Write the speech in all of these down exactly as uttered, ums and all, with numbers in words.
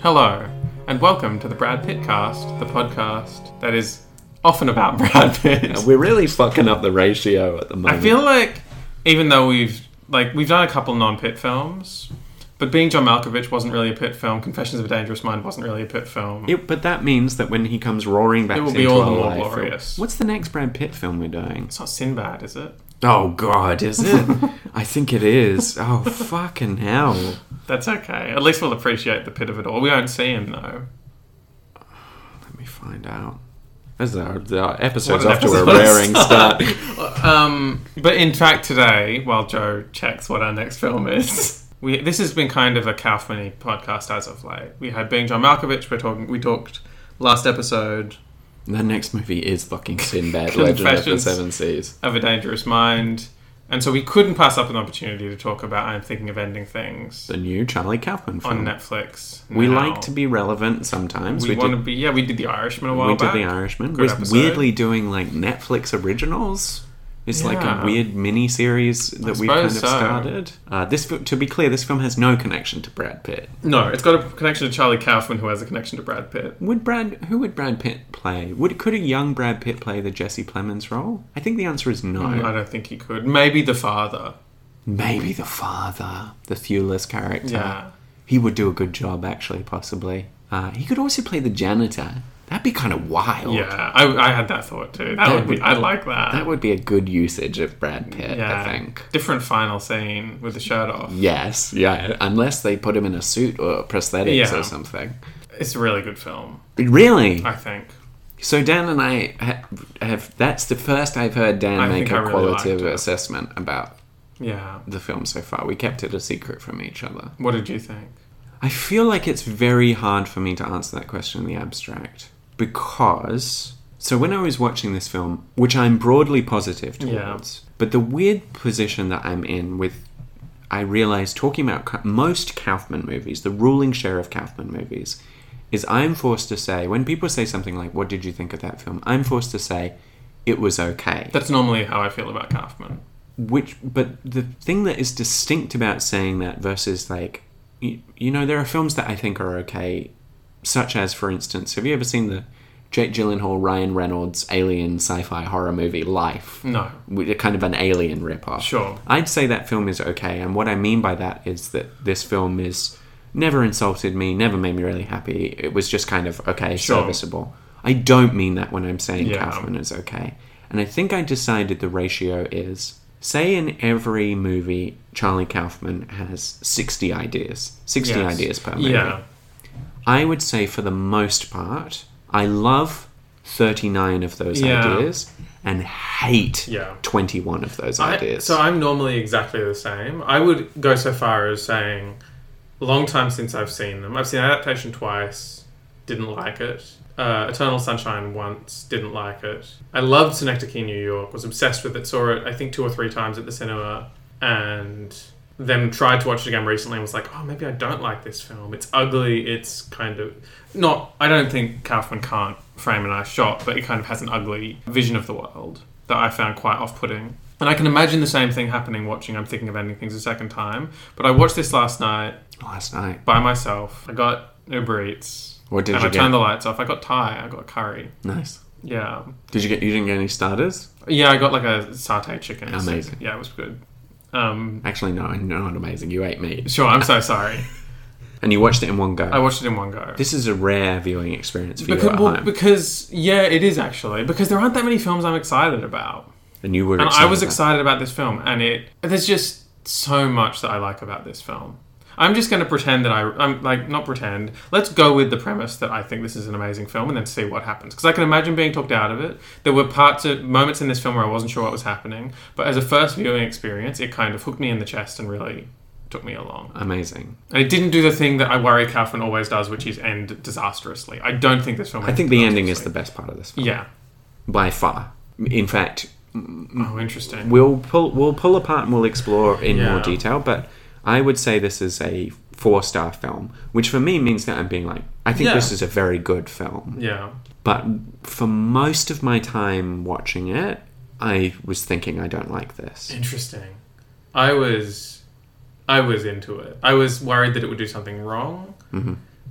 Hello, and welcome to the Brad Pitt Cast, the podcast that is often about Brad Pitt. We're really fucking up the ratio at the moment. I feel like, even though we've like we've done a couple non-Pitt films, but Being John Malkovich wasn't really a Pitt film. Confessions of a Dangerous Mind wasn't really a Pitt film. It, but that means that when he comes roaring back It will into be all the our more life, glorious. What's the next Brad Pitt film we're doing? It's not Sinbad, is it? Oh God, is it? I think it is. Oh fucking hell! That's okay. At least we'll appreciate the Pitt of it all. We won't see him though. Let me find out. As our, our episode's What off an to a episode raring start. start. um, but in fact, today, while Joe checks what our next film is, we this has been kind of a Kaufman-y podcast as of late. We had Being John Malkovich. We're talking. We talked last episode. The next movie is fucking Sinbad, Legend of the Seven Seas. Of a Dangerous Mind. And so we couldn't pass up an opportunity to talk about I'm Thinking of Ending Things. The new Charlie Kaufman film. On Netflix. We now. like to be relevant sometimes. We, we want did, to be... Yeah, we did The Irishman a while we back. We did The Irishman. Good We're episode. weirdly doing like Netflix originals. It's Yeah. like a weird mini-series that I we kind of suppose so. started. Uh, this, fi- to be clear, this film has no connection to Brad Pitt. No, it's got a connection to Charlie Kaufman, who has a connection to Brad Pitt. Would Brad? Who would Brad Pitt play? Would could a young Brad Pitt play the Jesse Plemons role? I think the answer is no. Mm, I don't think he could. Maybe the father. Maybe the father, the Thewlis character. Yeah. He would do a good job, actually, possibly. Uh, he could also play the janitor. That'd be kind of wild. Yeah, I, I had that thought too. That, That would be... would- I like that. That would be a good usage of Brad Pitt, yeah. I think. Different final scene with the shirt off. Yes, yeah. Unless they put him in a suit or prosthetics Yeah. or something. It's a really good film, Really? I think. So Dan and I ha- have... That's the first I've heard Dan I make think I a really qualitative liked it. assessment about Yeah. the film so far. We kept it a secret from each other. What did you think? I feel like it's very hard for me to answer that question in the abstract. Because... So when I was watching this film, which I'm broadly positive towards, Yeah. but the weird position that I'm in with... I realise talking about Ka- most Kaufman movies, the ruling share of Kaufman movies, is I'm forced to say... When people say something like, what did you think of that film? I'm forced to say, it was okay. That's normally how I feel about Kaufman. Which, but the thing that is distinct about saying that versus like, you, you know, there are films that I think are okay, such as, for instance, have you ever seen the Jake Gyllenhaal, Ryan Reynolds alien sci-fi horror movie Life? No. With a kind of an alien ripoff. Sure. I'd say that film is okay, and what I mean by that is that this film is never insulted me, never made me really happy. It was just kind of okay, Sure. serviceable. I don't mean that when I'm saying Yeah. Kaufman is okay. And I think I decided the ratio is... Say in every movie, Charlie Kaufman has sixty ideas. sixty Yes. ideas per movie. Yeah. I would say for the most part, I love thirty-nine of those Yeah. ideas and hate Yeah. twenty-one of those I, ideas. so I'm normally exactly the same. I would go so far as saying, long time since I've seen them. I've seen Adaptation twice, didn't like it. Uh, Eternal Sunshine once, didn't like it. I loved Synecdoche, New York, was obsessed with it, saw it I think two or three times at the cinema, and then tried to watch it again recently and was like, oh, maybe I don't like this film. It's ugly, it's kind of... Not, I don't think Kaufman can't frame a nice shot, but it kind of has an ugly vision of the world that I found quite off-putting. And I can imagine the same thing happening watching I'm Thinking of Ending Things a second time, but I watched this last night Last night. by myself. I got Uber Eats. What did and you I get? turned the lights off. I got Thai. I got curry. Nice. Yeah. Did you get? You didn't get any starters? Yeah, I got like a satay chicken. Amazing. Yeah, it was good. Um, Actually, no, not amazing. You ate meat, sure, I'm so sorry. and you watched it in one go. I watched it in one go. This is a rare viewing experience for because, you at well, home. because, yeah, it is actually. Because there aren't that many films I'm excited about. and you were. And excited I was about- excited about this film, and it there's just so much that I like about this film. I'm just going to pretend that I, I'm like, not pretend, let's go with the premise that I think this is an amazing film and then see what happens. Because I can imagine being talked out of it. There were parts of, moments in this film where I wasn't sure what was happening, but as a first viewing experience, it kind of hooked me in the chest and really took me along. Amazing. And it didn't do the thing that I worry Kaufman always does, which is end disastrously. I don't think this film I ends think the ending is disastrously. the best part of this film. Yeah. By far. In fact, Oh, interesting. we'll pull we'll pull apart and we'll explore in Yeah. more detail, but I would say this is a four-star film, which for me means that I'm being like, I think Yeah. this is a very good film. Yeah. But for most of my time watching it, I was thinking I don't like this. Interesting. I was... I was into it. I was worried that it would do something wrong. Mm-hmm.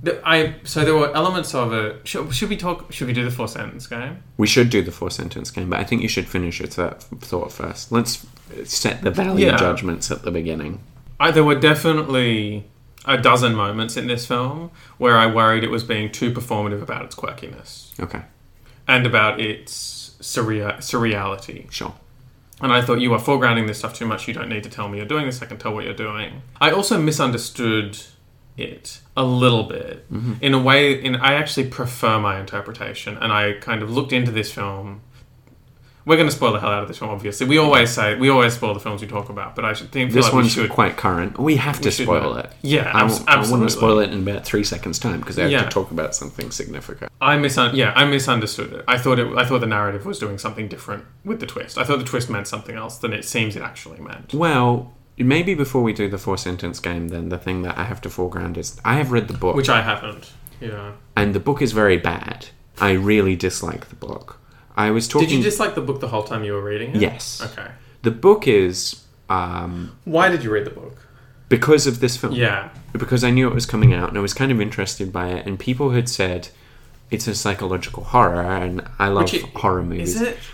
The- I so there were elements of it. Should, should we talk? Should we do the four sentence game? We should do the four sentence game, but I think you should finish your th- thought first. Let's set the value Yeah. judgments at the beginning. I, there were definitely a dozen moments in this film where I worried it was being too performative about its quirkiness Okay, and about its surreal, surreality. sure. And I thought, you are foregrounding this stuff too much. You don't need to tell me you're doing this. I can tell what you're doing. I also misunderstood it a little bit Mm-hmm. in a way. In I actually prefer my interpretation, and I kind of looked into this film. We're going to spoil the hell out of this film, obviously. We always say we always spoil the films we talk about, but I should think feel This like we one's should. quite current. We have to we should spoil know. it. Yeah, I, abs- w- I want absolutely. to spoil it in about three seconds' time because I have Yeah. to talk about something significant. I misun- yeah, I misunderstood it. I thought it. I thought the narrative was doing something different with the twist. I thought the twist meant something else than it seems it actually meant. Well, maybe before we do the four sentence game, then the thing that I have to foreground is I have read the book, Which I haven't. Yeah. and the book is very bad. I really dislike the book. I was talking. Did you dislike the book the whole time you were reading it? Yes. Okay. The book is um, Why did you read the book? because of this film. Yeah. Because I knew it was coming out and I was kind of interested by it, and people had said it's a psychological horror, and I love Which it- horror movies. Is it?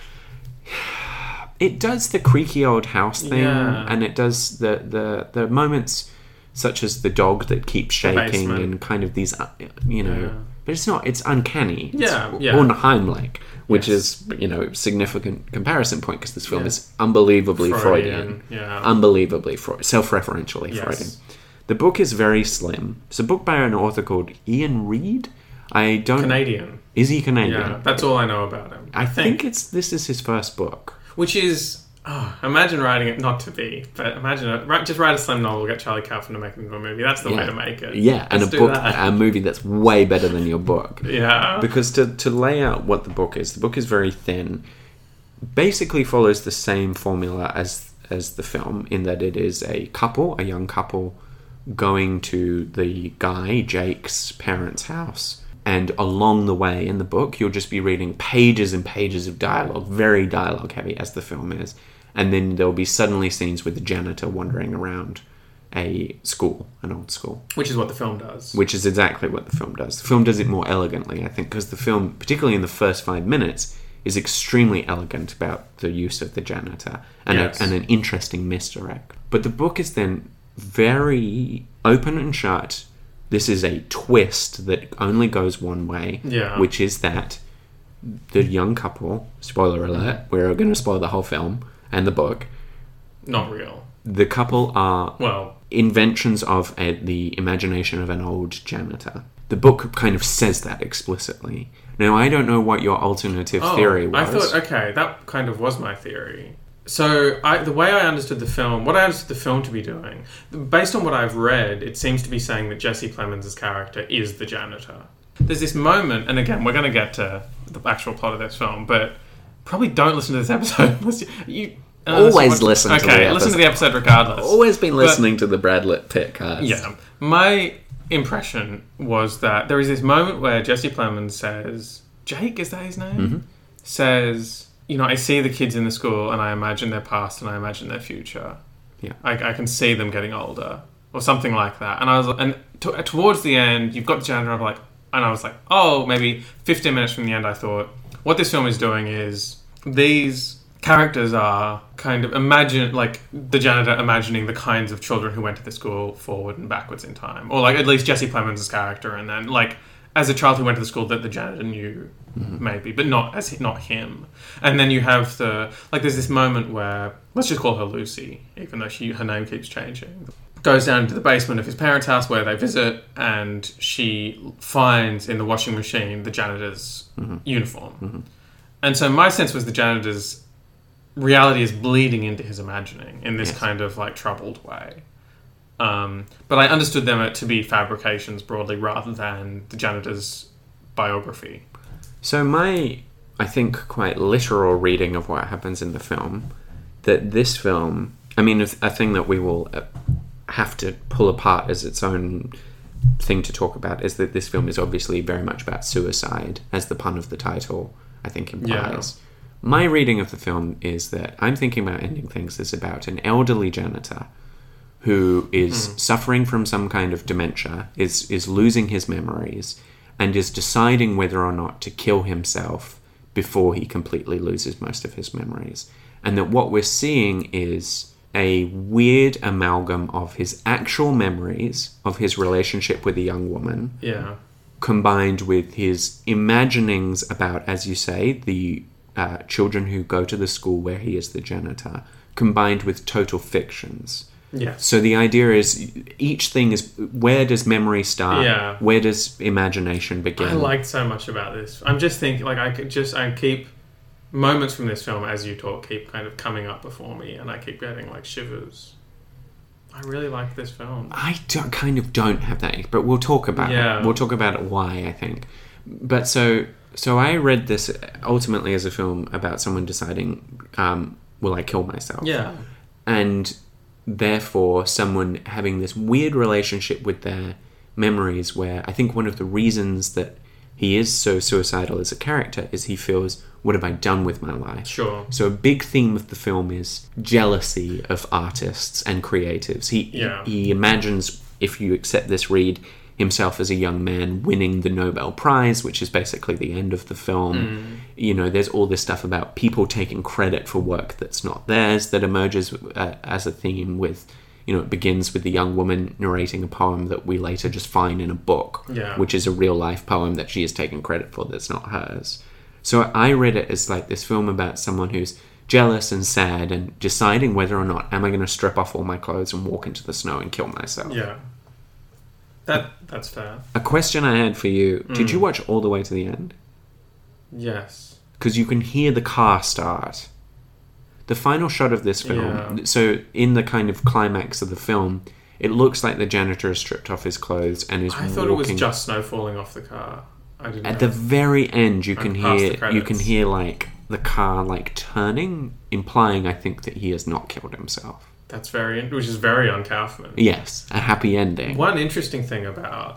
It does the creaky old house thing, Yeah. and it does the, the, the moments such as the dog that keeps shaking basement. and kind of these, uh, you know. Yeah. But it's not. It's uncanny. It's Yeah, yeah. Unheimlich, which Yes. is, you know, a significant comparison point because this film Yeah. is unbelievably Freudian. Freudian, yeah. Unbelievably Freud- self-referentially Yes. Freudian. The book is very slim. It's a book by an author called Ian Reid. I don't. Canadian. Is he Canadian? Yeah, that's all I know about him. I think it's this is his first book. Which is, oh, imagine writing it, not to be, but imagine it, write, just write a slim novel, get Charlie Kaufman to make it into a movie. That's the way to make it. Yeah, and a Let's do book, that. a movie that's way better than your book. Yeah. Because to, to lay out what the book is, the book is very thin. Basically follows the same formula as as the film in that it is a couple, a young couple, going to the guy, Jake's parents' house. And along the way in the book, you'll just be reading pages and pages of dialogue, very dialogue heavy as the film is. And then there'll be suddenly scenes with the janitor wandering around a school, an old school. Which is what the film does. Which is exactly what the film does. The film does it more elegantly, I think, because the film, particularly in the first five minutes, is extremely elegant about the use of the janitor and, Yes. a, and an interesting misdirect. But the book is then very open and shut. This is a twist that only goes one way, Yeah. which is that the young couple, spoiler alert, we're going to spoil the whole film and the book, Not real. the couple are Well, inventions of a, the imagination of an old janitor. The book kind of says that explicitly. Now, I don't know what your alternative oh, theory was. I thought, okay, that kind of was my theory. So, I, the way I understood the film, what I understood the film to be doing, based on what I've read, it seems to be saying that Jesse Plemons' character is the janitor. There's this moment, and again, we're going to get to the actual plot of this film, but probably don't listen to this episode. unless you, you, unless Always you want- listen to okay, the listen episode. to the episode regardless. Always been But- listening to the Brad Pitt cast. Yeah. My impression was that there is this moment where Jesse Plemons says, Jake, is that his name? Mm-hmm. Says, you know, I see the kids in the school and I imagine their past and I imagine their future. Yeah. I, I can see them getting older or something like that. And I was, and t- towards the end, you've got the janitor. I'm like, and I was like, oh, maybe fifteen minutes from the end, I thought, what this film is doing is these characters are kind of imagine, like the janitor imagining the kinds of children who went to the school forward and backwards in time, or like at least Jesse Plemons' character, and then like as a child who went to the school that the janitor knew, mm-hmm. maybe, but not as not him. And then you have the like, there's this moment where let's just call her Lucy, even though she her name keeps changing. Goes down to the basement of his parents' house where they visit, and she finds in the washing machine the janitor's mm-hmm. uniform. Mm-hmm. And so my sense was the janitor's reality is bleeding into his imagining in this yes. kind of like troubled way. Um, but I understood them to be fabrications broadly rather than the janitor's biography. So my, I think, quite literal reading of what happens in the film, that this film, I mean, a thing that we will have to pull apart as its own thing to talk about is that this film is obviously very much about suicide, as the pun of the title, I think, implies. Yeah. My reading of the film is that I'm thinking about ending things as about an elderly janitor who is mm. suffering from some kind of dementia, is is losing his memories, and is deciding whether or not to kill himself before he completely loses most of his memories. And that what we're seeing is a weird amalgam of his actual memories of his relationship with a young woman, yeah, combined with his imaginings about, as you say, the uh, children who go to the school where he is the janitor, combined with total fictions. Yeah. So the idea is each thing is, where does memory start? Yeah. Where does imagination begin? I liked so much about this. I'm just thinking, like, I could just, I keep moments from this film as you talk keep kind of coming up before me, and I keep getting like shivers. I really like this film. I do, kind of don't have that, but we'll talk about Yeah. it. We'll talk about it why, I think. But so, so I read this ultimately as a film about someone deciding, um, will I kill myself? Yeah. And therefore someone having this weird relationship with their memories, where I think one of the reasons that he is so suicidal as a character is he feels, what have I done with my life? Sure. So a big theme of the film is jealousy of artists and creatives. He Yeah. he, he imagines, if you accept this read, himself as a young man winning the Nobel Prize, which is basically the end of the film. Mm. You know, there's all this stuff about people taking credit for work that's not theirs that emerges uh, as a theme with, you know, it begins with the young woman narrating a poem that we later just find in a book, Yeah. which is a real life poem that she has taken credit for that's not hers. So I read it as like this film about someone who's jealous and sad and deciding whether or not am I going to strip off all my clothes and walk into the snow and kill myself. Yeah. That that's fair. A question I had for you, did Mm. you watch all the way to the end? Yes. Because you can hear the car start. The final shot of this film, Yeah. so in the kind of climax of the film, it looks like the janitor has stripped off his clothes and is I walking. thought it was just snow falling off the car. I didn't At know. the very end, you And can past the hear you can credits. hear like the car like turning, implying I think that he has not killed himself. That's very, which is very on Kaufman. Yes, a happy ending. One interesting thing about,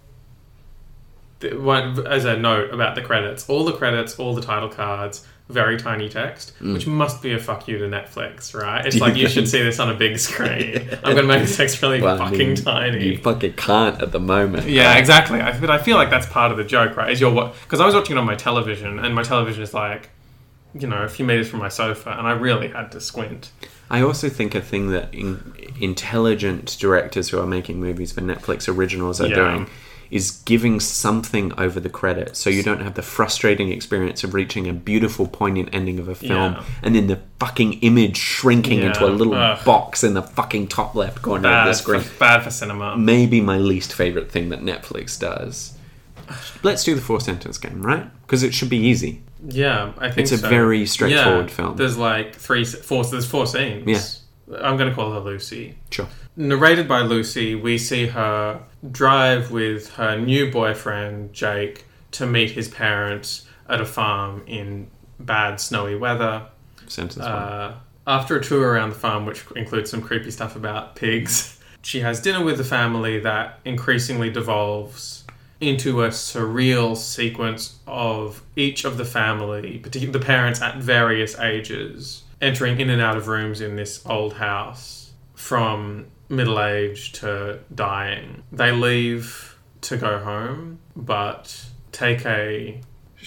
the, one as a note about the credits, all the credits, all the title cards, very tiny text, Mm. which must be a fuck you to Netflix, right? It's like, you should see this on a big screen. I'm going to make the text really Well, I fucking mean, tiny. You fucking can't at the moment. Yeah, exactly. I, but I feel like that's part of the joke, right? Is your because I was watching it on my television, and my television is like, you know, a few meters from my sofa, and I really had to squint. I also think a thing that in, intelligent directors who are making movies for Netflix originals are Yeah. doing is giving something over the credits, so you don't have the frustrating experience of reaching a beautiful, poignant ending of a film Yeah. and then the fucking image shrinking Yeah. into a little Ugh. box in the fucking top left corner of Bad the for, screen. bad for cinema. Maybe my least favorite thing that Netflix does. Let's do the four sentence game, right? Because it should be easy. Yeah, I think It's a so. very straightforward Yeah, film. There's like three, four. There's four scenes. Yeah. I'm going to call her Lucy. Sure. Narrated by Lucy, we see her drive with her new boyfriend Jake to meet his parents at a farm in bad snowy weather. Sentence one. Uh, after a tour around the farm, which includes some creepy stuff about pigs, she has dinner with the family that increasingly devolves into a surreal sequence of each of the family, particularly the parents at various ages, entering in and out of rooms in this old house from middle age to dying. They leave to go home, but take a...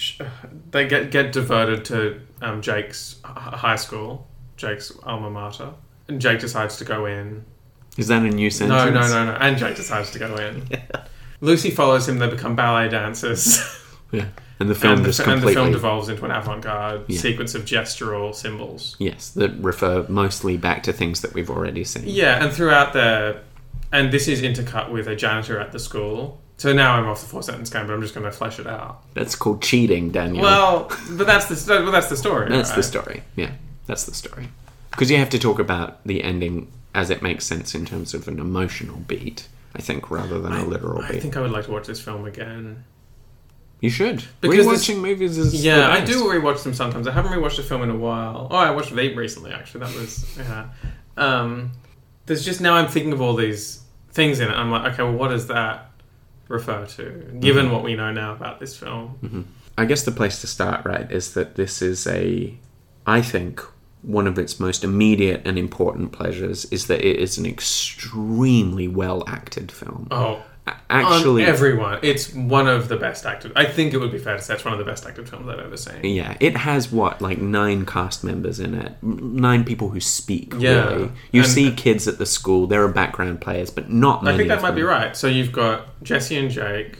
They get, get diverted to um, Jake's h- high school, Jake's alma mater. And Jake decides to go in. Is that a new sentence? No, no, no, no. And Jake decides to go in. Lucy follows him. They become ballet dancers. Yeah. And the film and, the, just and the completely... film devolves into an avant-garde Yeah. sequence of gestural symbols. Yes, that refer mostly back to things that we've already seen. Yeah, and throughout the... And this is intercut with a janitor at the school. So now I'm off the four-sentence game, but I'm just going to flesh it out. That's called cheating, Daniel. Well, but that's the, sto- well, that's the story, that's right? the story. Yeah, that's the story. Because you have to talk about the ending as it makes sense in terms of an emotional beat, I think, rather than a literal I beat. think I would like to watch this film again. You should. Because Rewatching movies is Yeah, the I best. do rewatch them sometimes. I haven't rewatched a film in a while. Oh, I watched Veep recently, actually. That was, yeah. Um, there's just, now I'm thinking of all these things in it. I'm like, okay, well, what does that refer to, given Mm-hmm. what we know now about this film? Mm-hmm. I guess the place to start, right, is that this is a, I think, one of its most immediate and important pleasures is that it is an extremely well acted film. Oh, actually, on everyone, it's one of the best acted. I think it would be fair to say it's one of the best acted films I've ever seen. Yeah, it has what, like nine cast members in it, nine people who speak. Yeah, really. You and, see kids at the school; there are background players, but not many. I think that of might them. be right. So you've got Jesse and Jake,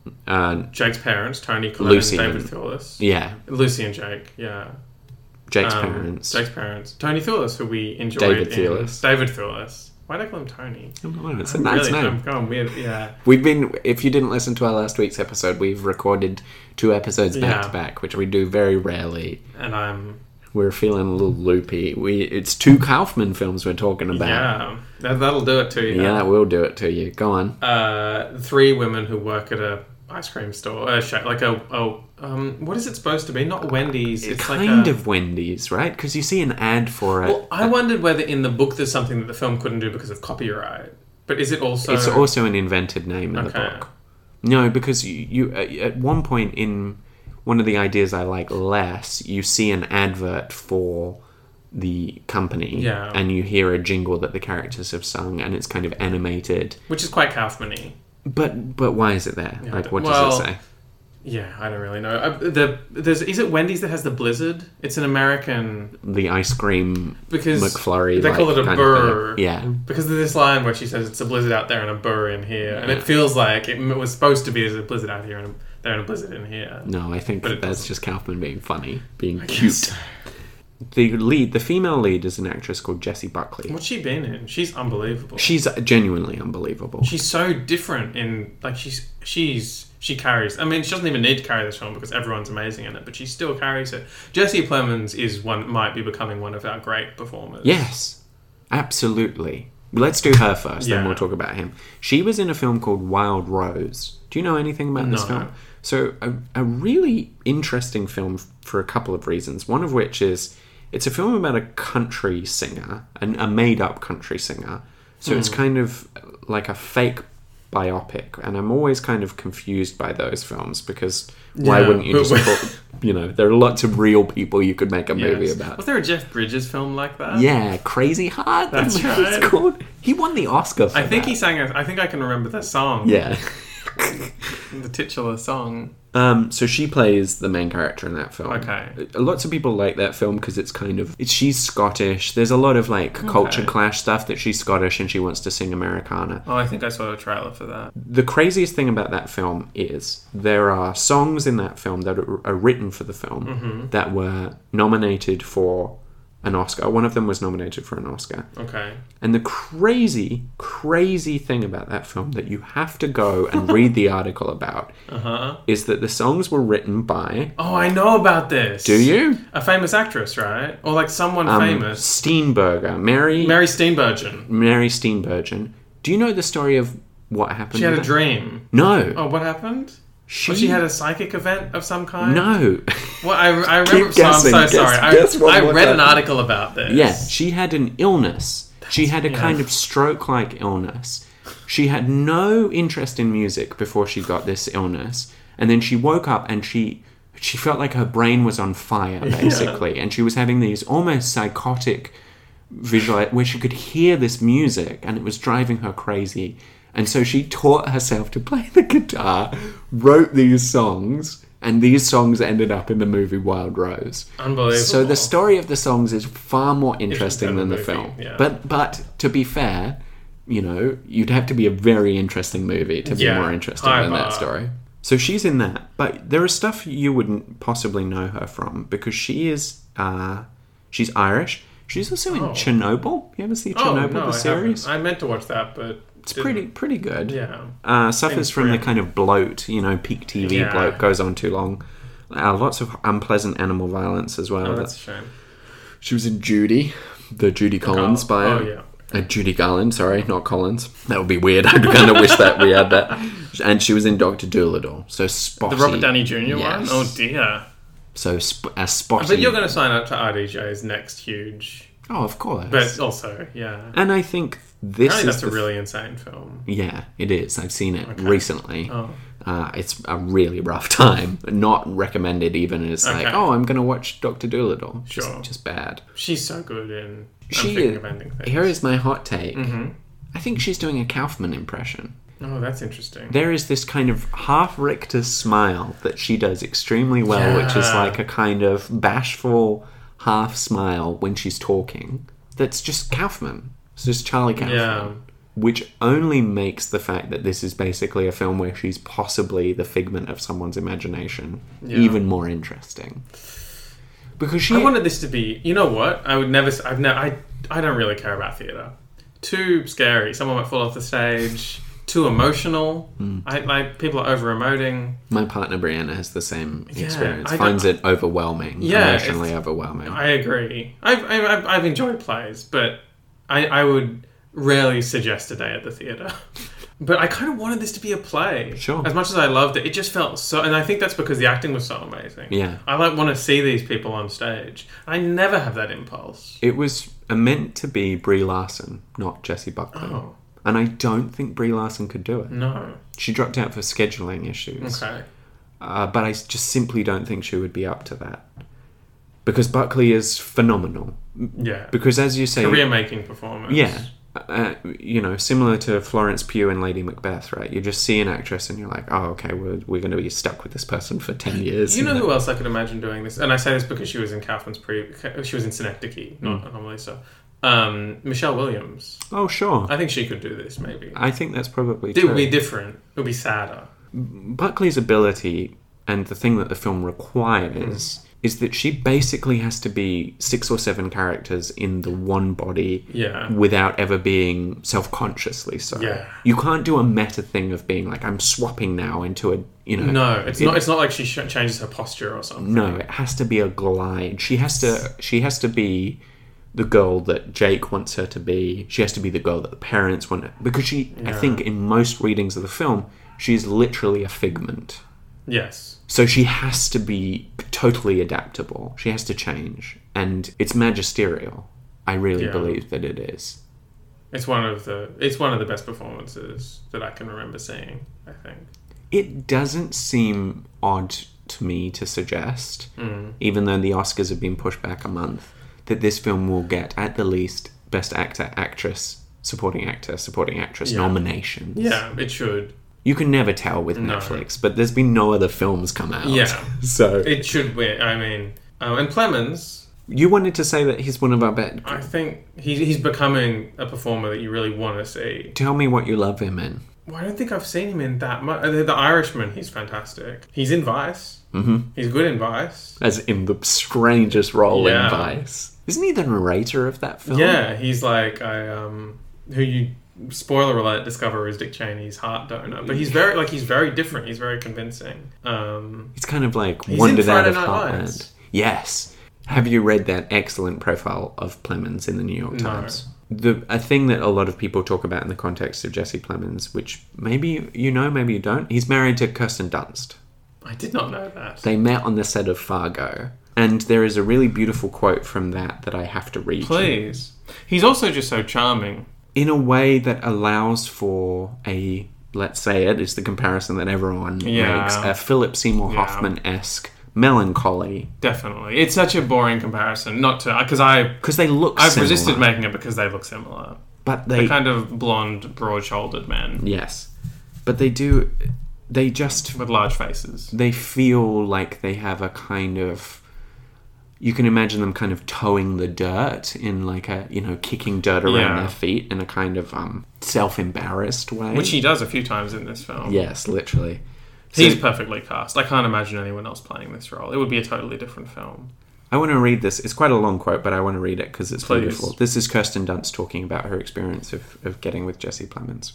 uh, Jake's parents, Tony Collette Lucy and David and, Thewlis. Yeah, Lucy and Jake. Yeah, Jake's um, parents. Jake's parents. Tony Thewlis, who we enjoyed. David in, Thewlis. David Thewlis. Why do I call him Tony? I don't know, it's a I'm nice really, name. I'm going weird. Yeah. We've been, if you didn't listen to our last week's episode, we've recorded two episodes back Yeah. to back, which we do very rarely. And I'm... We're feeling a little loopy. We It's two Kaufman films we're talking about. Yeah. That, that'll do it to you. Yeah, we'll do it to you. Go on. Uh, three women who work at a ice cream store. Uh, sh- like a... Oh, um, what is it supposed to be? Not Wendy's. It's kind like a, of Wendy's, right? Because you see an ad for it. Well, I wondered whether in the book there's something that the film couldn't do because of copyright. But is it also... It's also an invented name in Okay. the book. No, because you, you uh, at one point in one of the ideas I like less, you see an advert for the company, Yeah. and you hear a jingle that the characters have sung, and it's kind of animated. Which is quite Kaufman-y. But but why is it there? Yeah, like, what well, does it say? Yeah, I don't really know. Uh, the there's is it Wendy's that has the Blizzard? It's an American The ice cream because McFlurry. they call it a kind of burr. thing. Yeah. Because of this line where she says it's a blizzard out there and a burr in here, and Yeah. it feels like it was supposed to be there's a blizzard out here and a, there and a blizzard in here. No, I think But it that's doesn't. just Kaufman being funny, being I cute. guess. The lead, the female lead, is an actress called Jessie Buckley. What's she been in? She's unbelievable. She's genuinely unbelievable. She's so different in like she's she's she carries. I mean, she doesn't even need to carry this film because everyone's amazing in it, but she still carries it. Jesse Plemons is one might be becoming one of our great performers. Yes, absolutely. Let's do her first, then Yeah. we'll talk about him. She was in a film called Wild Rose. Do you know anything about this No. film? So, a, a really interesting film f- for a couple of reasons. One of which is it's a film about a country singer, an, a made-up country singer. So it's kind of like a fake biopic, and I'm always kind of confused by those films because why Yeah. wouldn't you just put, you know, there are lots of real people you could make a movie Yes. about. Was there a Jeff Bridges film like that? Yeah, Crazy Heart. That's what it's right. called. He won the Oscar for I think that. he sang. A, I think I can remember the song. Yeah. The titular song. Um, so she plays the main character in that film. Okay. Lots of people like that film because it's kind of it's, she's Scottish. There's a lot of like culture clash stuff that she's Scottish and she wants to sing Americana. Oh, I think I saw a trailer for that. The craziest thing about that film is there are songs in that film that are, are written for the film Mm-hmm. that were nominated for an Oscar. One of them was nominated for an Oscar. Okay. And the crazy, crazy thing about that film that you have to go and read the article about Uh huh. is that the songs were written by... Oh, I know about this. Do you? A famous actress, right? Or like someone Um, famous. Steenburgen. Mary... Mary Steenburgen. Mary Steenburgen. Do you know the story of what happened? She had a with that? dream. No. Oh, what happened? She... Or she had a psychic event of some kind? No. Well, I, I remember. So guessing. I'm so Guess- sorry. guess I, what I was read an happening. article about this. Yeah, she had an illness. She had a yeah. kind of stroke-like illness. She had no interest in music before she got this illness, and then she woke up and she she felt like her brain was on fire, basically, yeah. and she was having these almost psychotic visual where she could hear this music, and it was driving her crazy. And so she taught herself to play the guitar, wrote these songs. And these songs ended up in the movie Wild Rose. Unbelievable. So the story of the songs is far more interesting than the, movie, film. yeah. But but to be fair, you know, you'd have to be a very interesting movie to be Yeah, more interesting high than bar. that story. So she's in that. But there is stuff you wouldn't possibly know her from because she is uh, she's Irish. She's also in Oh. Chernobyl. You ever see Oh, Chernobyl, no, the I series? haven't. I meant to watch that, but It's didn't. pretty pretty good. Yeah. Uh, suffers Seems from the grim. kind of bloat, you know, peak T V Yeah. bloat, goes on too long. Uh, lots of unpleasant animal violence as well. Oh, that's a shame. She was in Judy, the Judy Collins Gar- bio. oh, yeah. Uh, Judy Garland, sorry, not Collins. That would be weird. I kind of wish that we had that. And she was in Doctor Dolittle. So spotty. The Robert Downey Junior one? Yes. Oh, dear. So sp- a spotty. But you're going to sign up to R D J's next huge... Oh, of course. But also, yeah. And I think This Apparently is that's a the really insane film. Yeah, it is. I've seen it Okay. recently. Oh. Uh, it's a really rough time. Not recommended even as like, Okay. oh, I'm going to watch Doctor Dolittle. Just, Sure. just bad. She's so good in... I'm She thinking is- of ending things. Here is my hot take. Mhm. I think she's doing a Kaufman impression. Oh, that's interesting. There is this kind of half Richter smile that she does extremely well, which is Yeah. like a kind of bashful half smile when she's talking. That's just Kaufman. It's just Charlie Kaufman. Yeah. Which only makes the fact that this is basically a film where she's possibly the figment of someone's imagination Yeah. even more interesting. Because she... I wanted this to be... You know what? I would never... I've never... I, I don't really care about theatre. Too scary. Someone might fall off the stage. Too emotional. Hmm. I like people are over emoting. My partner Brianna has the same Yeah, experience. I Finds don't- it overwhelming. Yeah, Emotionally it's- overwhelming. I agree. I've, I've, I've enjoyed plays, but I, I would rarely suggest a day at the theatre. But I kind of wanted this to be a play. Sure. As much as I loved it, it just felt so... And I think that's because the acting was so amazing. Yeah. I like want to see these people on stage. I never have that impulse. It was meant to be Brie Larson, not Jessie Buckley. Oh. And I don't think Brie Larson could do it. No. She dropped out for scheduling issues. Okay. Uh, but I just simply don't think she would be up to that. Because Buckley is phenomenal. Yeah. Because as you say... Career-making performance. Yeah. Uh, you know, similar to Florence Pugh in Lady Macbeth, right? You just see an actress and you're like, oh, okay, we're, we're going to be stuck with this person for ten years. You know who else I could imagine doing this? And I say this because she was in Kaufman's pre... She was in Synecdoche, not Mm. Anomalisa. Um, Michelle Williams. Oh, sure. I think she could do this, maybe. I think that's probably It true. would be different. It would be sadder. Buckley's ability and the thing that the film requires is that she basically has to be six or seven characters in the one body Yeah. without ever being self-consciously so. Yeah. You can't do a meta thing of being like, I'm swapping now into a, you know... No, it's it- not. It's not like she sh- changes her posture or something. No, it has to be a glide. She has to. She has to be the girl that Jake wants her to be. She has to be the girl that the parents want her, because she. I Yeah. think in most readings of the film, she's literally a figment. Yes. So she has to be totally adaptable. She has to change, and it's magisterial. I really Yeah. believe that it is. It's one of the. It's one of the best performances that I can remember seeing. I think. It doesn't seem odd to me to suggest, Mm. even though the Oscars have been pushed back a month, that this film will get at the least Best Actor, Actress, Supporting Actor, Supporting Actress Yeah. nominations. Yeah, it should. You can never tell with No. Netflix, but there's been no other films come out. Yeah. So It should win. I mean, um, and Plemons. you wanted to say that he's one of our best. I think he's he's becoming a performer that you really want to see. Tell me what you love him in. Well, I don't think I've seen him in that much. The, the Irishman, he's fantastic. He's in Vice. Mm-hmm. He's good in Vice. As in the strangest role Yeah. in Vice. Isn't he the narrator of that film? Yeah, he's like I um who you spoiler alert discover is Dick Cheney's heart donor, but he's very like he's very different. He's very convincing. Um, It's kind of like He's in wandered out Friday of Night Heartland. Lights. Yes. Have you read that excellent profile of Plemons in the New York No. Times? The a thing that a lot of people talk about in the context of Jesse Plemons, which maybe you know, maybe you don't. He's married to Kirsten Dunst. I did not know that. They met on the set of Fargo. And there is a really beautiful quote from that that I have to read. you. Please. He's also just so charming. In a way that allows for a, let's say it is the comparison that everyone Yeah. makes, a Philip Seymour Yeah. Hoffman-esque melancholy. Definitely, it's such a boring comparison. Not to because I Because they look I've similar. resisted making it because they look similar. But They're they... kind of blonde, broad-shouldered men Yes. But they do... They just... with large faces. They feel like they have a kind of... You can imagine them kind of towing the dirt in like a, you know, kicking dirt around Yeah. their feet in a kind of um, self-embarrassed way. Which he does a few times in this film. Yes, literally. So- He's perfectly cast. I can't imagine anyone else playing this role. It would be a totally different film. I want to read this. It's quite a long quote, but I want to read it because it's Please. beautiful. This is Kirsten Dunst talking about her experience of, of getting with Jesse Plemons.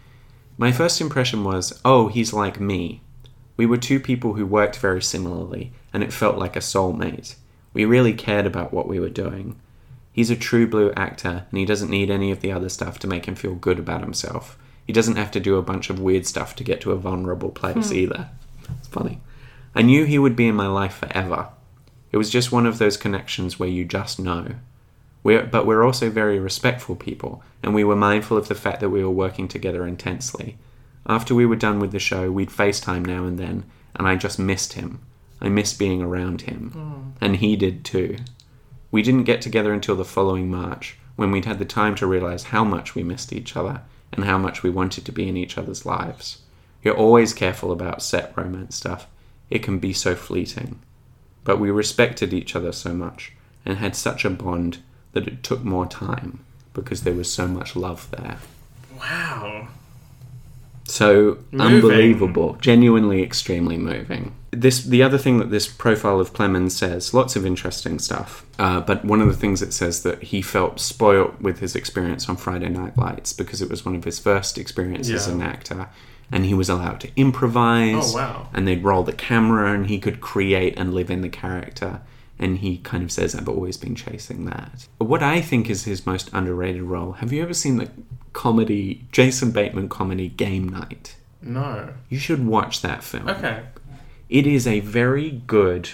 My first impression was, oh, he's like me. We were two people who worked very similarly, and it felt like a soulmate. We really cared about what we were doing. He's a true blue actor, and he doesn't need any of the other stuff to make him feel good about himself. He doesn't have to do a bunch of weird stuff to get to a vulnerable place either. It's funny. I knew he would be in my life forever. It was just one of those connections where you just know. We're, but we're also very respectful people, and we were mindful of the fact that we were working together intensely. After we were done with the show, we'd FaceTime now and then, and I just missed him. I missed being around him. Mm. And he did too. We didn't get together until the following March, when we'd had the time to realise how much we missed each other, and how much we wanted to be in each other's lives. You're always careful about set romance stuff. It can be so fleeting. But we respected each other so much, and had such a bond that it took more time, because there was so much love there. Wow. So Moving. Unbelievable. Genuinely extremely moving. This the other thing that this profile of Plemons says, lots of interesting stuff, uh, but one of the things it says that he felt spoilt with his experience on Friday Night Lights because it was one of his first experiences Yeah. as an actor, and he was allowed to improvise. Oh, wow. And they'd roll the camera and he could create and live in the character. And he kind of says, I've always been chasing that. What I think is his most underrated role, have you ever seen the comedy, Jason Bateman comedy Game Night? No. You should watch that film. Okay. It is a very good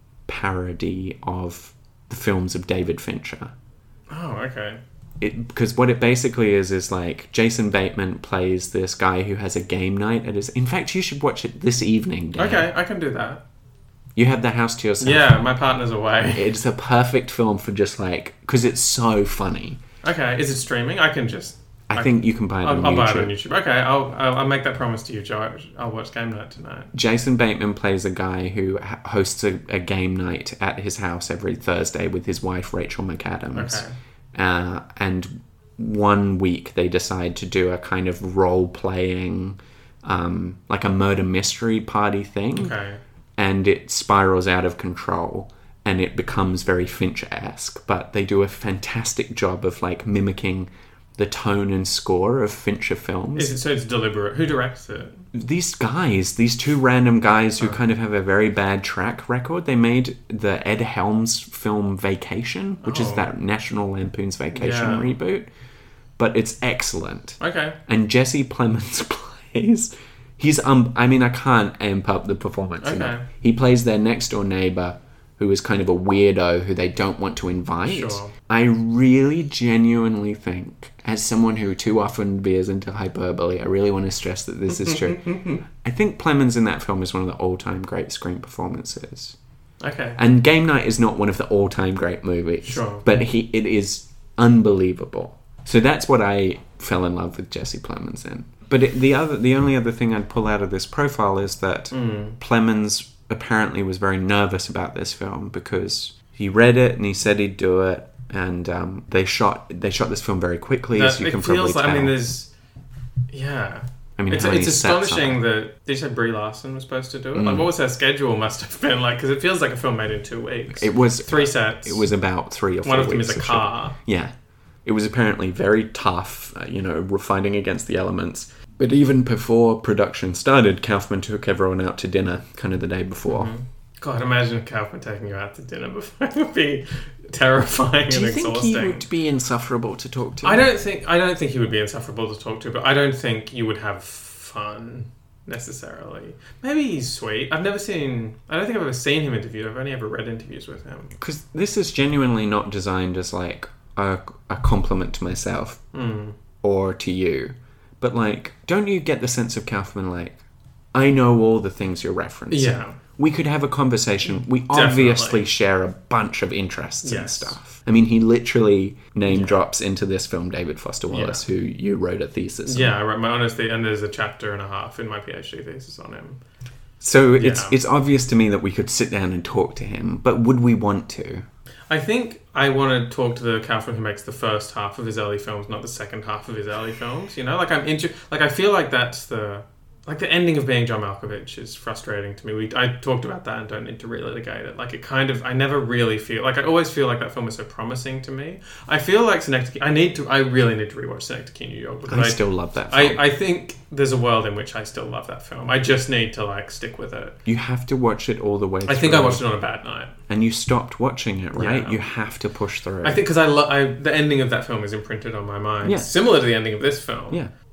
parody of the films of David Fincher. Oh, okay. It, because what it basically is is like Jason Bateman plays this guy who has a game night at his... In fact, you should watch it this evening, Dan. Okay, I can do that. You have the house to yourself. Yeah, my partner's away. It's a perfect film for just like... Because it's so funny. Okay, is it streaming? I can just... I, I think you can buy it I'll, on I'll YouTube. buy it on YouTube. Okay, I'll, I'll I'll make that promise to you, Joe. I'll watch Game Night tonight. Jason Bateman plays a guy who h- hosts a, a game night at his house every Thursday with his wife, Rachel McAdams. Okay. Uh, and one week they decide to do a kind of role-playing, um, like a murder mystery party thing. Okay. And it spirals out of control. And it becomes very Fincher-esque. But they do a fantastic job of like mimicking the tone and score of Fincher films. Is it, so it's deliberate. Who directs it? These guys, these two random guys who kind of have a very bad track record, they made the Ed Helms film Vacation, which is Oh. that National Lampoon's Vacation Yeah. reboot. But it's excellent. Okay. And Jesse Plemons plays... He's... um. I mean, I can't amp up the performance Okay. enough. He plays their next-door neighbour, who is kind of a weirdo who they don't want to invite. Sure. I really genuinely think, as someone who too often veers into hyperbole, I really want to stress that this is true. I think Plemons in that film is one of the all-time great screen performances. Okay. And Game Night is not one of the all-time great movies. Sure. But he, it is unbelievable. So that's what I fell in love with Jesse Plemons in. But it, the other, the only other thing I'd pull out of this profile is that Mm. Plemons apparently was very nervous about this film because he read it and he said he'd do it, and um, they shot they shot this film very quickly, That- as you it can probably feels like, tell. I mean, there's... Yeah. I mean, It's, how many it's sets are astonishing there? that... Did you say Brie Larson was supposed to do it? Mm. Like, what was her schedule must have been like? Because it feels like a film made in two weeks. It was Three sets. It was about three or four One of them weeks is a of car. shoot. Yeah. It was apparently very tough, uh, you know, we're fighting against the elements. But even before production started, Kaufman took everyone out to dinner kind of the day before. Mm-hmm. God, imagine Kaufman taking you out to dinner before. It would be terrifying Do and you think exhausting. he would be insufferable to talk to? I don't think I don't think he would be insufferable to talk to, but I don't think you would have fun necessarily. Maybe he's sweet. I've never seen. I don't think I've ever seen him interviewed. I've only ever read interviews with him. Because this is genuinely not designed as like a, a compliment to myself Mm. or to you. But like, don't you get the sense of Kaufman like, I know all the things you're referencing. Yeah. We could have a conversation. We Definitely. obviously share a bunch of interests and Yes. stuff. I mean, he literally name drops into this film David Foster Wallace, Yeah. who you wrote a thesis on. Yeah, I wrote my honestly, and there's a chapter and a half in my PhD thesis on him. So it's Yeah. it's obvious to me that we could sit down and talk to him, but would we want to? I think I want to talk to the Kaufman who makes the first half of his early films, not the second half of his early films. You know, like I'm into, like I feel like that's the, like the ending of Being John Malkovich is frustrating to me. We I talked about that and don't need to relitigate it. Like it kind of, I never really feel like I always feel like that film is so promising to me. I feel like Synecdoche. I need to. I really need to rewatch Synecdoche, New York because I, I, still love that film. I, I think there's a world in which I still love that film. I just need to like stick with it. you have to watch it all the way through. I think I watched it on a bad night. And you stopped watching it, right? Yeah. You have to push through. I think because I, lo- I the ending of that film is imprinted on my mind, Yeah. similar to the ending of this film. Yeah.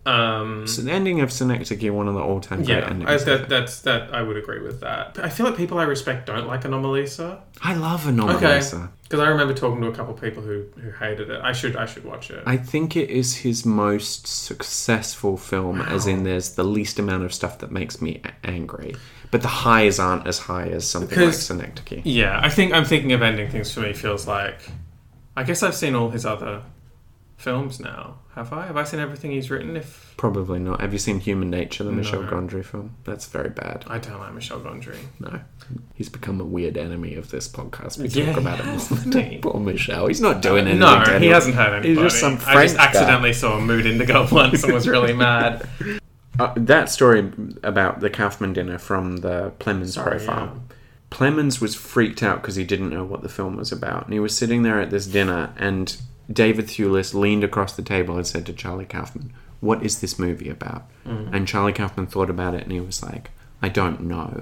Um, So the ending of Synecdoche, one of the all-time great yeah, endings. I, that, that's that. I would agree with that. I feel like people I respect don't like Anomalisa. I love Anomalisa. Because I remember talking to a couple of people who, who hated it. I should I should watch it. I think it is his most successful film, Wow. as in there's the least amount of stuff that makes me a- angry. But the highs aren't as high as something Because- like Synecdoche. Yeah, I think I'm thinking of ending things for me feels like... I guess I've seen all his other films now. Have I? Have I seen everything he's written? If Probably not. Have you seen Human Nature, the Michel No. Gondry film? That's very bad. I don't like Michel Gondry. No. He's become a weird enemy of this podcast. We Yeah, talk about he him. has, hasn't he? Poor Michel. He's not doing anything. No, to he anyone. hasn't had anybody. He's just some I French just guy. accidentally saw a Mood Indigo once and was really mad. Uh, that story about the Kaufman dinner from the Plemons Sorry, profile. yeah. Plemons was freaked out because he didn't know what the film was about. And he was sitting there at this dinner, and David Thewlis leaned across the table and said to Charlie Kaufman, "What is this movie about?" Mm. And Charlie Kaufman thought about it, and he was like, "I don't know."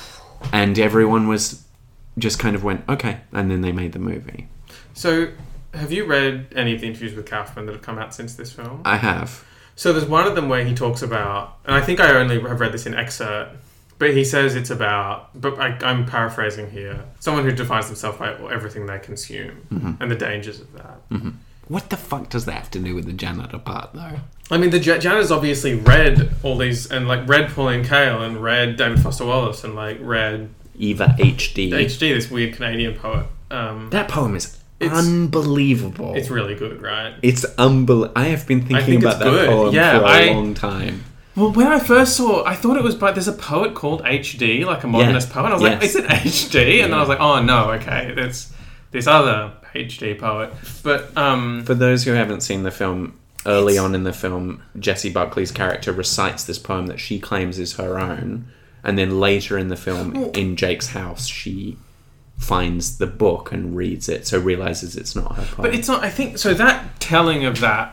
And everyone was just kind of went, okay. And then they made the movie. So, have you read any of the interviews with Kaufman that have come out since this film? I have. So there's one of them where he talks about, and I think I only have read this in excerpt, but he says it's about, but I, I'm paraphrasing here, someone who defines themselves by everything they consume Mm-hmm. and the dangers of that. Mm-hmm. What the fuck does that have to do with the janitor part, though? I mean, the Jan- Janet's obviously read all these, and like read Pauline Kael and read David Foster Wallace and like read Eva H D. H D, this weird Canadian poet. Um, That poem is It's- unbelievable. it's really good, right? It's unbelievable. I have been thinking think about it's that good. poem Yeah, for a I- long time. Well, when I first saw, I thought it was by there's a poet called H D, like a modernist Yeah. poet. I was like, Yes. is it H D? And then I Yeah. was like, oh no, okay, it's this other H D poet. But um, For those who haven't seen the film, early on in the film, Jessie Buckley's character recites this poem that she claims is her own, and then later in the film, in Jake's house, she finds the book and reads it, so realizes it's not her poem. but it's not. I think so. That telling of that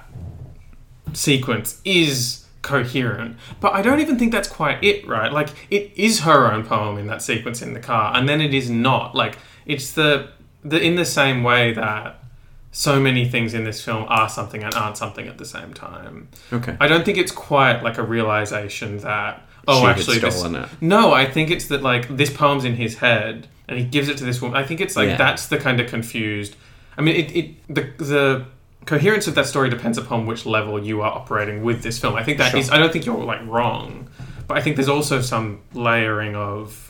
sequence is coherent, but I don't even think that's quite it. Right? Like it is her own poem in that sequence in the car, and then it is not. Like it's the the in the same way that so many things in this film are something and aren't something at the same time. Okay. I don't think it's quite like a realization that oh, She had actually, this, stolen it. no. I think it's that like this poem's in his head, and he gives it to this woman. I think it's like Yeah. that's the kind of confused. I mean, it, it the the coherence of that story depends upon which level you are operating with this film. I think that Sure. is. I don't think you're like wrong, but I think there's also some layering of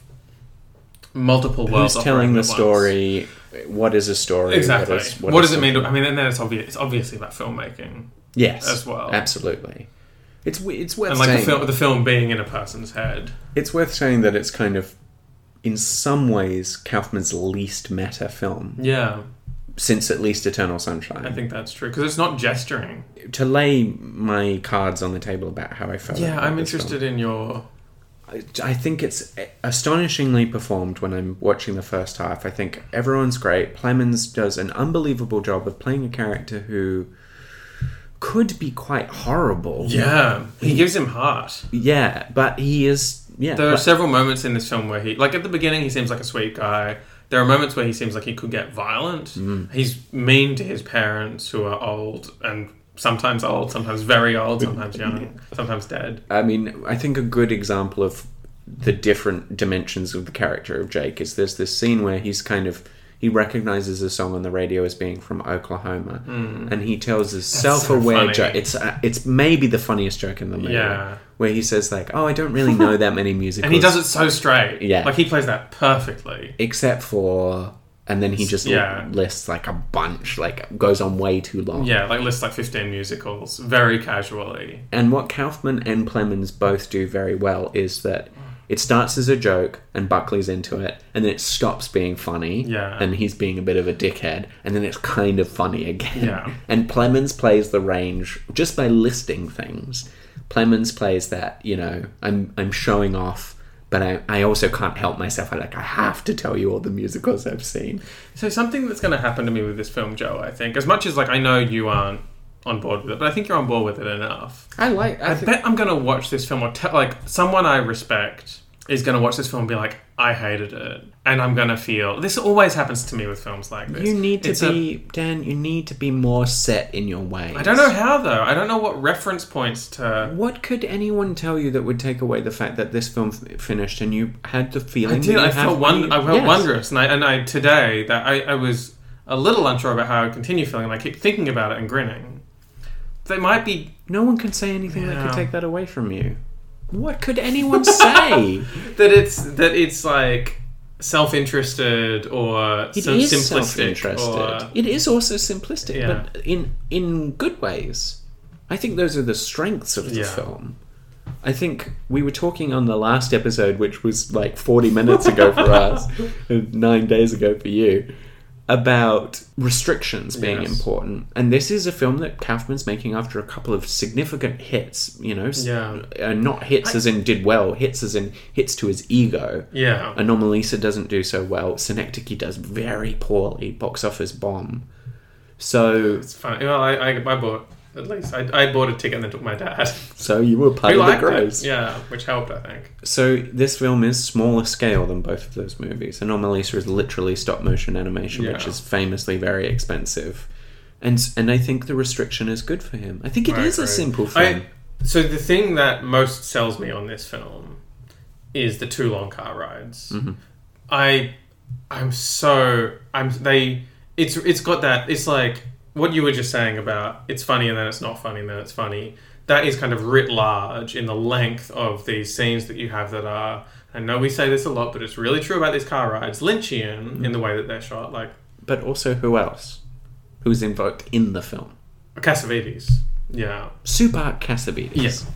multiple worlds. Who's telling operating the at once. story? What is a story? Exactly. What, is, What, what does is it mean? To, something? I mean, and then it's obvious. It's obviously about filmmaking. Yes, as well. Absolutely. It's w- it's worth And like the saying. film, the film being in a person's head. It's worth saying that it's kind of, in some ways, Kaufman's least meta film Yeah, since at least Eternal Sunshine. I think that's true because it's not gesturing. To lay my cards on the table about how I felt. Yeah, about I'm this interested in your. film. I, I think it's astonishingly performed when I'm watching the first half. I think everyone's great. Plemons does an unbelievable job of playing a character who could be quite horrible. Yeah, he gives him heart. Yeah, but he is. Yeah, There are but- several moments in this film where he, like at the beginning, he seems like a sweet guy. There are moments where he seems like he could get violent. Mm. He's mean to his parents who are old and sometimes old, sometimes very old, sometimes young, sometimes dead. I mean, I think a good example of the different dimensions of the character of Jake is there's this scene where he's kind of he recognizes a song on the radio as being from Oklahoma, Mm. and he tells a so self-aware funny. joke. It's uh, it's maybe the funniest joke in the movie. Yeah. Where he says like, "Oh, I don't really know that many musicals," And he does it so straight. Yeah. Like he plays that perfectly. except for, and then he just Yeah. lists like a bunch, like goes on way too long. Yeah, like lists like fifteen musicals very casually. And what Kaufman and Plemons both do very well is that it starts as a joke and Buckley's into it, and then it stops being funny, Yeah. and he's being a bit of a dickhead, and then it's kind of funny again. Yeah. And Plemons plays the range just by listing things. Plemons plays that, you know, I'm I'm showing off, but I, I also can't help myself. I like I have to tell you all the musicals I've seen. So something that's going to happen to me with this film, Joe, I think, as much as like I know you aren't on board with it, but I think you're on board with it enough. I like. I bet I'm going to watch this film or te- like someone I respect is going to watch this film and be like, I hated it. And I'm going to feel... This always happens to me with films like this. You need to It's be, Dan, you need to be more set in your ways. I don't know how, though. I don't know what reference points to... What could anyone tell you that would take away the fact that this film f- finished and you had the feeling I did. that you I felt, have won- I felt yes. wondrous. And I, and I today, that I, I was a little unsure about how I would continue feeling. And I keep thinking about it and grinning. They might be... No one can say anything that Yeah. could take that away from you. What could anyone say? that it's that it's like self-interested or It so is simplistic. self-interested. Or, It is also simplistic, Yeah. but in in good ways. I think those are the strengths of the Yeah. film. I think we were talking on the last episode, which was like forty minutes ago for us, and nine days ago for you, about restrictions being Yes. important. And this is a film that Kaufman's making after a couple of significant hits, you know, s- Yeah. uh, not hits I- as in did well, hits as in hits to his ego. yeah. Anomalisa doesn't do so well. Synecdoche does very poorly. Box office bomb. So, It's funny. Well, I, I, I bought... At least I, I bought a ticket and then took my dad. so you were part Who of the liked it. gross. Yeah, which helped, I think. So this film is smaller scale than both of those movies. Anomalisa is literally stop motion animation, Yeah. which is famously very expensive. And and I think the restriction is good for him. I think it I is a agree. simple film. I, so the thing that most sells me on this film is the two long car rides. Mm-hmm. I, I'm so I'm they. It's it's got that. It's like what you were just saying about it's funny and then it's not funny and then it's funny. That is kind of writ large in the length of these scenes that you have that are. I know we say this a lot, but it's really true about these car rides. Lynchian Mm-hmm. in the way that they're shot, like But also, who else? Who's invoked in the film? Cassavetes. Yeah. Supac Cassavetes. Yes.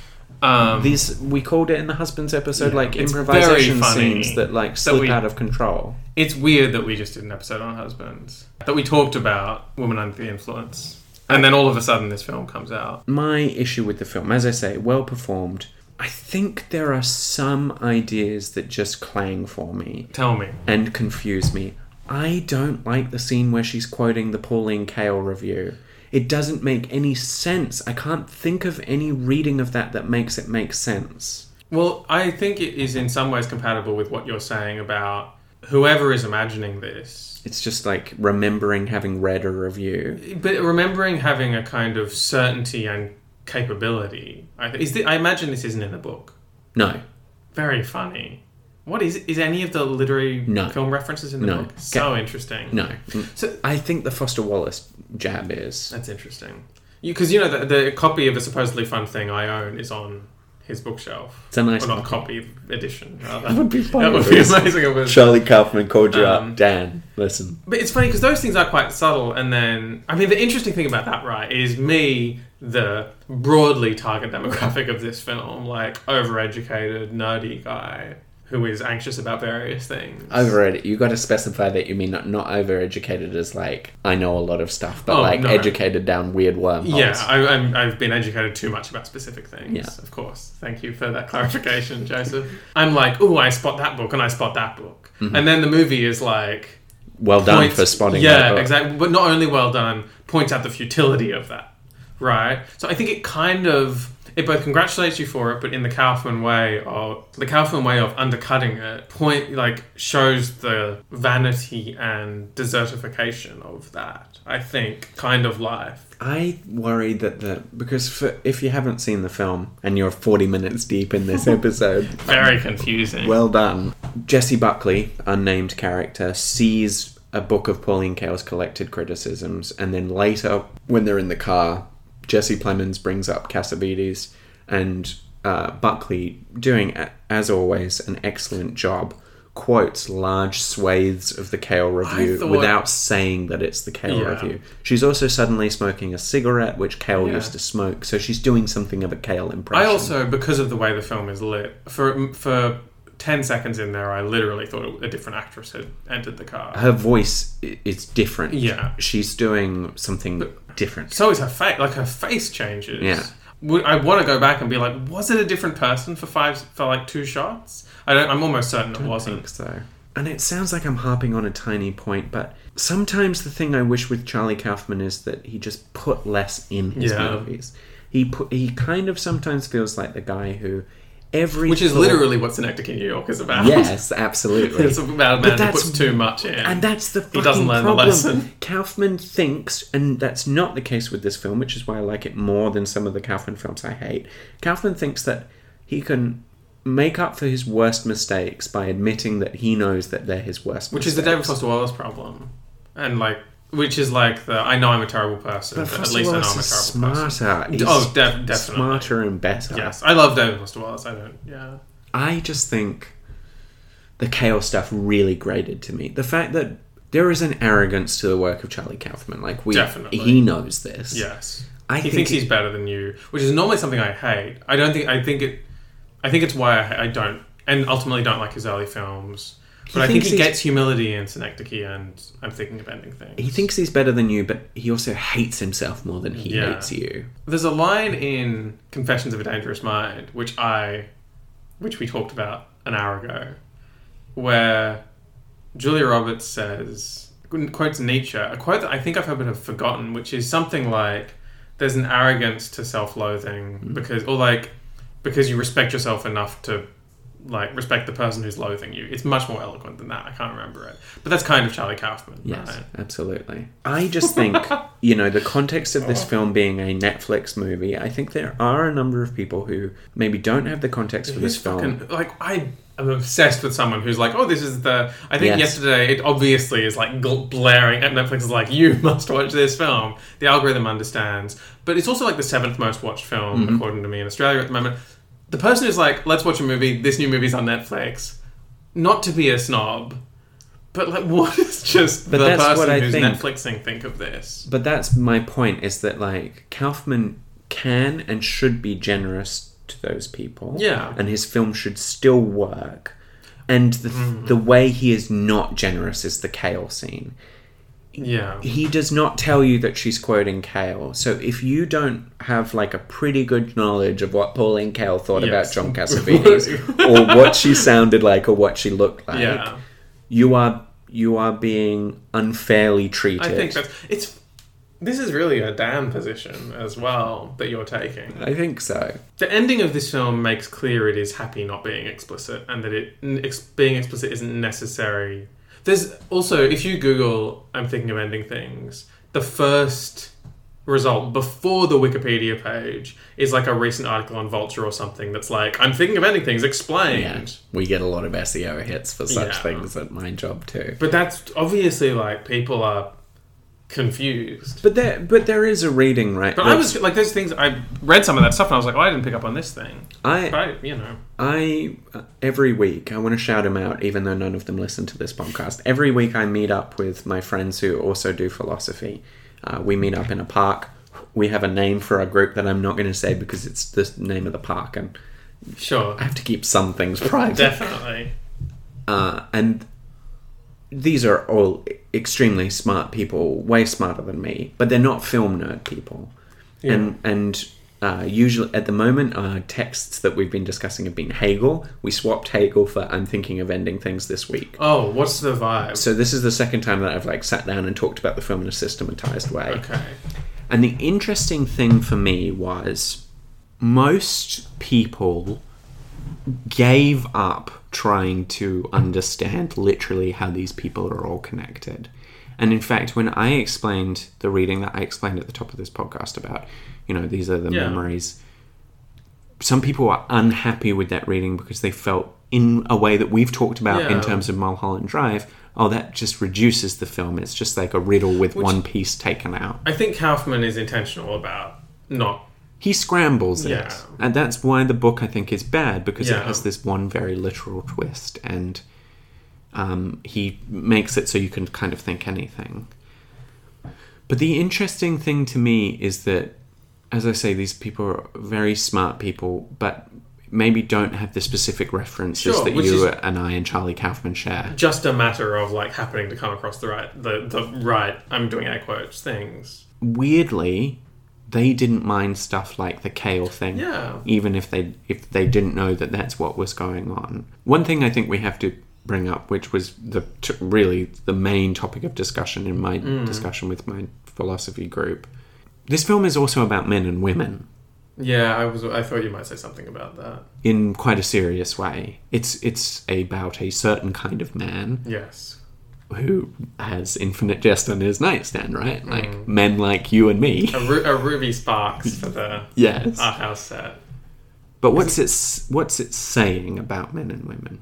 Um, These we called it in the husbands episode, Yeah, like it's improvisation very funny scenes that like that slip we- out of control. It's weird that we just did an episode on husbands. That we talked about Woman Under the Influence. And then all of a sudden this film comes out. My issue with the film, as I say, well performed. I think there are some ideas that just clang for me Tell me. and confuse me. I don't like the scene where she's quoting the Pauline Kael review. It doesn't make any sense. I can't think of any reading of that that makes it make sense. Well, I think it is in some ways compatible with what you're saying about whoever is imagining this. It's just like remembering having read a review. But remembering having a kind of certainty and capability. I, th- is the, I imagine this isn't in the book. No. Very funny. What is is any of the literary No. film references in the No. book? So interesting. No. So I think the Foster Wallace jab is. that's interesting. Because you, you know the, the copy of a supposedly fun thing I own is on his bookshelf. It's a nice or not copy. copy edition. Rather. That would be funny. That would be amazing. If it was. Charlie Kaufman called you Um, up. Dan, listen. But it's funny because those things are quite subtle. And then, I mean, the interesting thing about that, right, is me, the broadly target demographic of this film, like overeducated, nerdy guy who is anxious about various things. Overeducated. You got to specify that you mean not, not overeducated as like I know a lot of stuff, but Oh, like no. educated down weird wormholes. Yeah, I, I'm, I've been educated too much about specific things. Yeah. Of course. Thank you for that clarification, Joseph. I'm like, oh, I spot that book and I spot that book. Mm-hmm. And then the movie is like... Well done points- for spotting Yeah, that book. exactly. But not only well done, points out the futility of that. Right? So I think it kind of... It both congratulates you for it, but in the Kaufman way of the Kaufman way of undercutting it, point like shows the vanity and desertification of that. I think kind of life. I worry that the because for, if you haven't seen the film and you're forty minutes deep in this episode, Very confusing. well done. Jesse Buckley, unnamed character, sees a book of Pauline Kael's collected criticisms, and then later, when they're in the car, Jesse Plemons brings up Cassavetes, and uh, Buckley, doing, a- as always, an excellent job, quotes large swathes of the Kael review thought- without saying that it's the Kael Yeah. review. She's also suddenly smoking a cigarette, which Kael Yeah. used to smoke, so she's doing something of a Kael impression. I also, because of the way the film is lit, for for ten seconds in there, I literally thought a different actress had entered the car. Her voice, i- it's different. Yeah. She's doing something different. So is her face. Like her face changes. Yeah. Would- I want to go back and be like, was it a different person for five for like two shots? I don't. I'm almost certain it I wasn't. think so. And it sounds like I'm harping on a tiny point, but sometimes the thing I wish with Charlie Kaufman is that he just put less in his Yeah. movies. He put, he kind of sometimes feels like the guy who every Which is thought- literally what Synecdoche in New York is about. Yes, absolutely. It's about a But man who that's- puts too much in. And that's the fucking He doesn't learn the problem. lesson. Kaufman thinks, and that's not the case with this film, which is why I like it more than some of the Kaufman films I hate. Kaufman thinks that he can make up for his worst mistakes by admitting that he knows that they're his worst Which mistakes. is the David Foster Wallace problem. And, like, which is like the, I know I'm a terrible person, But but, at Foster least Wallace I know I'm a is terrible smarter. person. He's Oh, def- definitely. smarter and better. Yes, I love David Foster Wallace. I don't, yeah. I just think the chaos stuff really grated to me. The fact that there is an arrogance to the work of Charlie Kaufman. Like, we, Definitely. he knows this. Yes. I he think thinks it- he's better than you, which is normally something I hate. I don't think, I think it, I think it's why I, I don't, and ultimately don't like his early films. But I think thinks he he's- gets humility in Synecdoche, and I'm thinking of ending things. He thinks he's better than you, but he also hates himself more than he Yeah. hates you. There's a line in Confessions of a Dangerous Mind, which I, which we talked about an hour ago, where Julia Roberts says, quotes Nietzsche, a quote that I think I've heard but have forgotten, which is something like, there's an arrogance to self-loathing Mm. because, or like, because you respect yourself enough to, like, respect the person who's loathing you. It's much more eloquent than that. I can't remember it. But that's kind of Charlie Kaufman, Yes, right? absolutely. I just think, you know, the context of this film being a Netflix movie, I think there are a number of people who maybe don't have the context for this Who's film. fucking, like, I am obsessed with someone who's like, oh, this is the... I think Yes. yesterday, it obviously is, like, gl- blaring at Netflix is like, you must watch this film. The algorithm understands. But it's also, like, the seventh most watched film, Mm-hmm. according to me, in Australia at the moment. The person who's like, let's watch a movie, this new movie's on Netflix. Not to be a snob, but, like, what does just But the that's person what I who's think. Netflixing think of this? But that's my point, is that, like, Kaufman can and should be generous to those people. Yeah. And his film should still work. And the, Mm. the way he is not generous is the Kale scene. Yeah. He does not tell you that she's quoting Kale. So if you don't have, like, a pretty good knowledge of what Pauline Kael thought Yes. about John Cassavetes, or what she sounded like, or what she looked like, Yeah. you are you are being unfairly treated. I think that's... It's... This is really a damn position as well that you're taking. I think so. The ending of this film makes clear it is happy not being explicit, and that it ex- being explicit isn't necessary. There's also, if you Google I'm thinking of ending things, the first result before the Wikipedia page is like a recent article on Vulture or something that's like, I'm thinking of ending things, explained. Yeah, we get a lot of S E O hits for such Yeah. things at my job too. But that's obviously like people are confused. But there, but there is a reading, right? But I was like, there's things, I read some of that stuff and I was like, oh, I didn't pick up on this thing. I, But I, you know. I uh, every week I want to shout them out, even though none of them listen to this podcast. Every week I meet up with my friends who also do philosophy. Uh, we meet up in a park. We have a name for our group that I'm not going to say because it's the name of the park, and Sure. I have to keep some things private. Definitely. Uh, and these are all extremely smart people, way smarter than me, but they're not film nerd people. Yeah. And and uh, usually at the moment, uh, texts that we've been discussing have been Hegel. We swapped Hegel for I'm thinking of ending things this week. Oh, what's the vibe? So this is the second time that I've like sat down and talked about the film in a systematized way. Okay. And the interesting thing for me was most people gave up trying to understand literally how these people are all connected. And in fact, when I explained the reading that I explained at the top of this podcast about, you know, these are the Yeah. memories, some people are unhappy with that reading because they felt in a way that we've talked about in Yeah. terms of Mulholland Drive, oh, that just reduces the film. It's just like a riddle with Which- one piece taken out. I think Kaufman is intentional about not... He scrambles Yeah. it. And that's why the book, I think, is bad, because Yeah. it has this one very literal twist, and um, he makes it so you can kind of think anything. But the interesting thing to me is that, as I say, these people are very smart people, but maybe don't have the specific references Sure, that which you is- and I and Charlie Kaufman share. Just a matter of, like, happening to come across the right... The, the right... I'm doing air quotes things. Weirdly, they didn't mind stuff like the Kale thing, Yeah. even if they if they didn't know that that's what was going on. One thing I think we have to bring up, which was the t- really the main topic of discussion in my Mm. discussion with my philosophy group, this film is also about men and women. Yeah, I was. I thought you might say something about that. in quite a serious way. It's it's about a certain kind of man Yes. who has infinite jest on his nightstand, right? Like men like you and me. A, Ru- a Ruby Sparks for the Yes. art house set. But what's it s- what's it saying about men and women?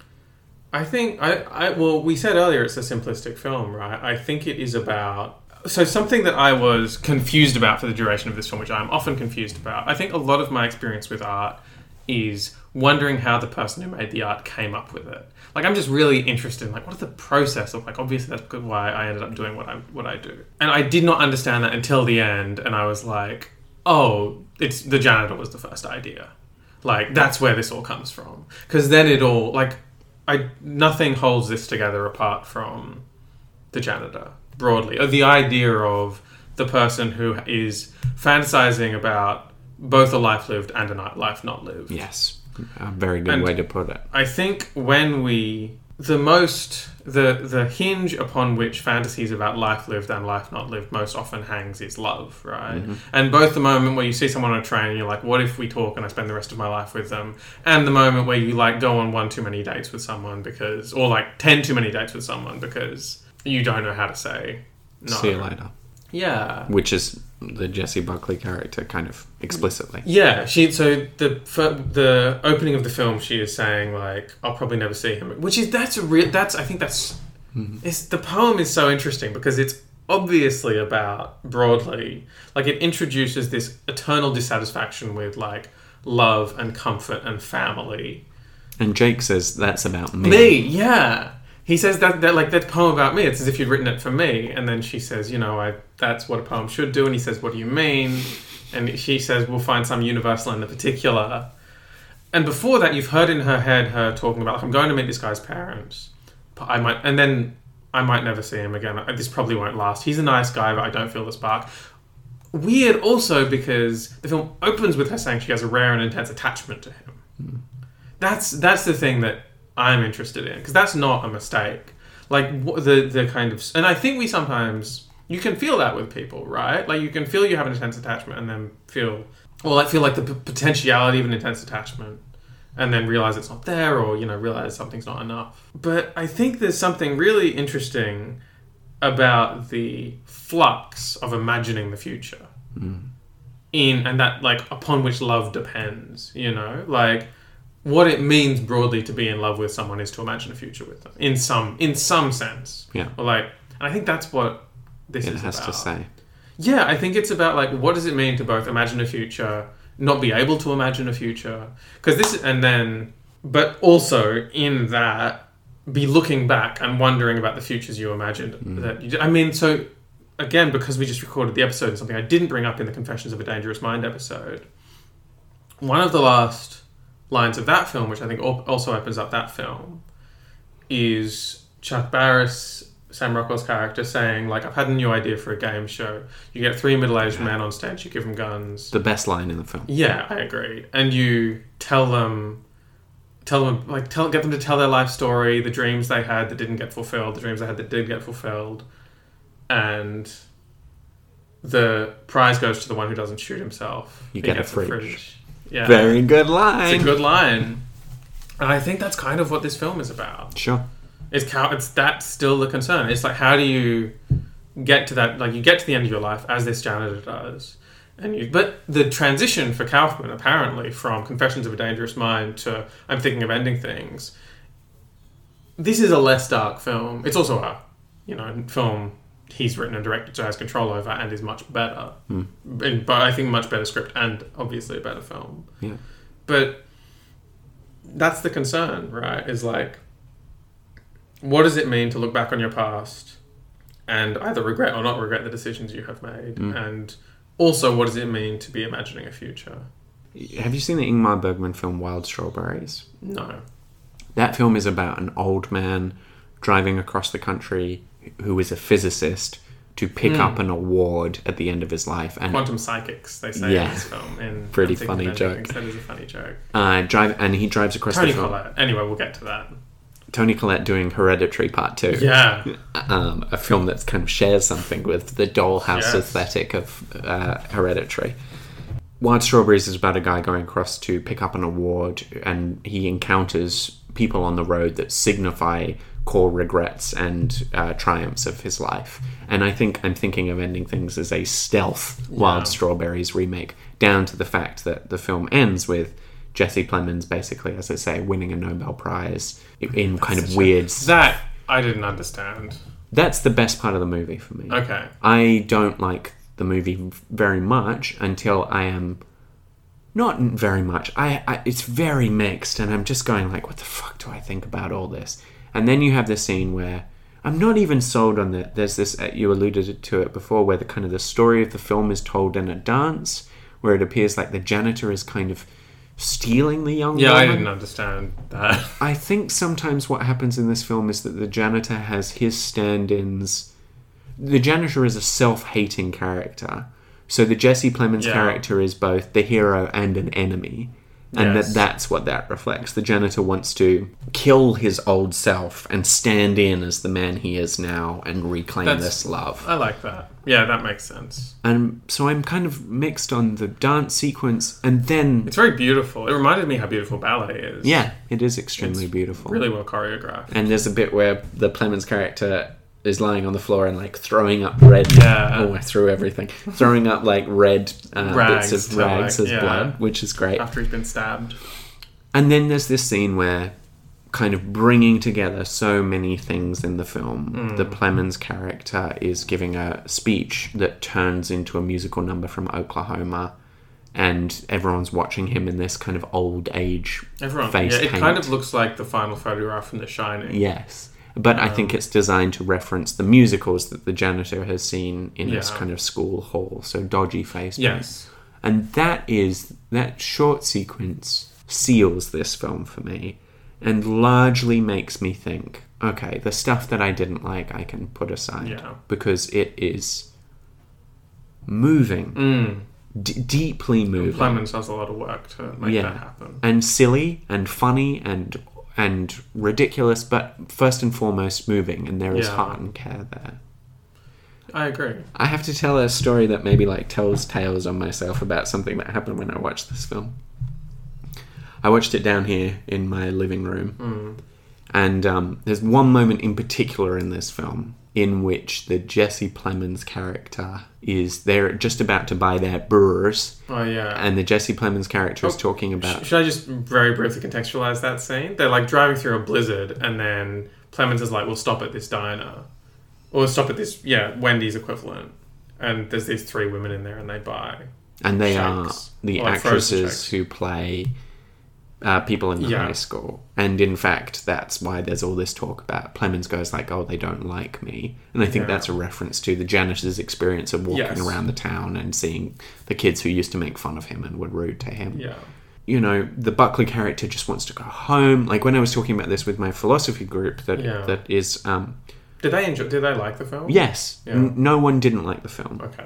I think I, I well, we said earlier it's a simplistic film, right? I think it is about so something that I was confused about for the duration of this film, which I'm often confused about. I think a lot of my experience with art is wondering how the person who made the art came up with it. Like, I'm just really interested in, like, what is the process of, like, obviously that's good why I ended up doing what I what I do. And I did not understand that until the end, and I was like, oh, it's the janitor was the first idea. Like, that's where this all comes from. Because then it all, like, I nothing holds this together apart from the janitor, broadly. Or the idea of the person who is fantasizing about both a life lived and a life not lived. Yes. A very good And way to put it. I think when we... The most... The, the hinge upon which fantasies about life lived and life not lived most often hangs is love, right? Mm-hmm. And both the moment where you see someone on a train and you're like, what if we talk and I spend the rest of my life with them? And the moment where you, like, go on one too many dates with someone because... Or, like, ten too many dates with someone because you don't know how to say no. See you later. Yeah. Which is the Jessie Buckley character, kind of explicitly. Yeah, she. So the for the opening of the film, she is saying like, "I'll probably never see him," which is that's a real. That's I think that's. Mm-hmm. It's, the poem is so interesting because it's obviously about broadly, like it introduces this eternal dissatisfaction with like love and comfort and family. And Jake says that's about me. Me, yeah. He says that, that like that poem about me, it's as if you'd written it for me. And then she says, you know, I that's what a poem should do. And he says, what do you mean? And she says, we'll find some universal in the particular. And before that, you've heard in her head her talking about, like, I'm going to meet this guy's parents. But I might, and then I might never see him again. This probably won't last. He's a nice guy, but I don't feel the spark. Weird also because the film opens with her saying she has a rare and intense attachment to him. Mm. That's that's the thing that I'm interested in, because that's not a mistake. Like the the kind of, and I think we sometimes you can feel that with people, right? Like you can feel you have an intense attachment, and then feel, well, I feel like the p- potentiality of an intense attachment, and then realize it's not there, or you know, realize something's not enough. But I think there's something really interesting about the flux of imagining the future, mm. in and that like upon which love depends. You know, like. What it means broadly to be in love with someone is to imagine a future with them in some in some sense. Yeah. Or like, and I think that's what this it is has about. to say. Yeah, I think it's about like what does it mean to both imagine a future, not be able to imagine a future, because this and then, but also in that be looking back and wondering about the futures you imagined. Mm. That you, I mean, so again, because we just recorded the episode and something I didn't bring up in the Confessions of a Dangerous Mind episode. One of the last lines of that film, which I think also opens up that film, is Chuck Barris, Sam Rockwell's character, saying, like, I've had a new idea for a game show. You get three middle-aged yeah. men on stage, you give them guns. The best line in the film. Yeah, I agree. And you tell them, tell them, like, tell, get them to tell their life story, the dreams they had that didn't get fulfilled, the dreams they had that did get fulfilled, and the prize goes to the one who doesn't shoot himself. You he get a gets fridge. fridge. Yeah. Very good line. It's a good line. And I think that's kind of what this film is about. Sure. It's, it's that's still the concern. It's like, how do you get to that? Like, you get to the end of your life, as this janitor does. and you, But the transition for Kaufman, apparently, from Confessions of a Dangerous Mind to I'm Thinking of Ending Things, this is a less dark film. It's also a, you know, film he's written and directed, so has control over, and is much better. Mm. And, but I think much better script and obviously a better film. Yeah. But that's the concern, right? Is like, what does it mean to look back on your past and either regret or not regret the decisions you have made? Mm. And also, what does it mean to be imagining a future? Have you seen the Ingmar Bergman film Wild Strawberries? No. That film is about an old man driving across the country who is a physicist to pick mm. up an award at the end of his life. And Quantum Psychics, they say yeah, in this film. In pretty funny joke. That is a funny joke. Uh, drive, and he drives across Tony the film. Collette. Anyway, we'll get to that. Tony Collette doing Hereditary Part two. Yeah. Um, a film that kind of shares something with the dollhouse yes. aesthetic of uh, Hereditary. Wild Strawberries is about a guy going across to pick up an award, and he encounters people on the road that signify core regrets and uh, triumphs of his life. And I think I'm thinking of ending things as a stealth Wild Yeah. Strawberries remake, down to the fact that the film ends with Jesse Plemons basically, as I say, winning a Nobel Prize in kind of weird... That I didn't understand. That's the best part of the movie for me. Okay. I don't like the movie very much until I am... Not very much. I, I It's very mixed, and I'm just going like, what the fuck do I think about all this? And then you have this scene where I'm not even sold on that. There's this, you alluded to it before, where the kind of the story of the film is told in a dance, where it appears like the janitor is kind of stealing the young Yeah, woman. I didn't understand that. I think sometimes what happens in this film is that the janitor has his stand-ins. The janitor is a self-hating character. So the Jesse Plemons Yeah. character is both the hero and an enemy. And Yes. that that's what that reflects. The janitor wants to kill his old self and stand in as the man he is now and reclaim That's- this love. I like that. Yeah, that makes sense. And so I'm kind of mixed on the dance sequence, and then... It's very beautiful. It reminded me how beautiful ballet is. Yeah, it is extremely It's beautiful. Really well choreographed. And there's a bit where the Plemons character is lying on the floor and like throwing up red. Yeah. Oh, I threw everything. Throwing up like red uh, Rags bits of to, rags like, as yeah. blood, which is great. After he's been stabbed. And then there's this scene where, kind of bringing together so many things in the film, Mm. the Plemons character is giving a speech that turns into a musical number from Oklahoma, and everyone's watching him in this kind of old age Everyone. face Yeah, it paint. kind of looks like the final photograph from The Shining. Yes. But I think it's designed to reference the musicals that the janitor has seen in this Yeah. kind of school hall. So Dodgy Face. paint. Yes. And that is, that short sequence seals this film for me and largely makes me think, okay, the stuff that I didn't like, I can put aside. Yeah. Because it is moving. Mm. D- deeply moving. Clemens does a lot of work to make Yeah. that happen. And silly and funny and and ridiculous, but first and foremost moving, and there is Yeah. heart and care there. I agree. I have to tell a story that maybe like tells tales on myself about something that happened when I watched this film. I watched it down here in my living room, Mm. and um, there's one moment in particular in this film in which the Jesse Plemons character is, they're just about to buy their brewers, Oh, yeah. and the Jesse Plemons character is Oh, talking about... Sh- Should I just very briefly contextualize that scene? They're like driving through a blizzard, and then Plemons is like, "We'll stop at this diner, or stop at this, yeah, Wendy's equivalent." And there's these three women in there, and they buy. And they shakes. are the Or like frozen actresses shakes. who play uh, people in the Yeah. high school. And in fact, that's why there's all this talk about Plemons goes like, oh, they don't like me. And I think Yeah. that's a reference to the janitor's experience of walking Yes. around the town and seeing the kids who used to make fun of him and were rude to him. Yeah. You know, the Buckley character just wants to go home. Like when I was talking about this with my philosophy group that Yeah. that is... Um, Did they enjoy? Did they like the film? yes, Yeah. n- no one didn't like the film. Okay.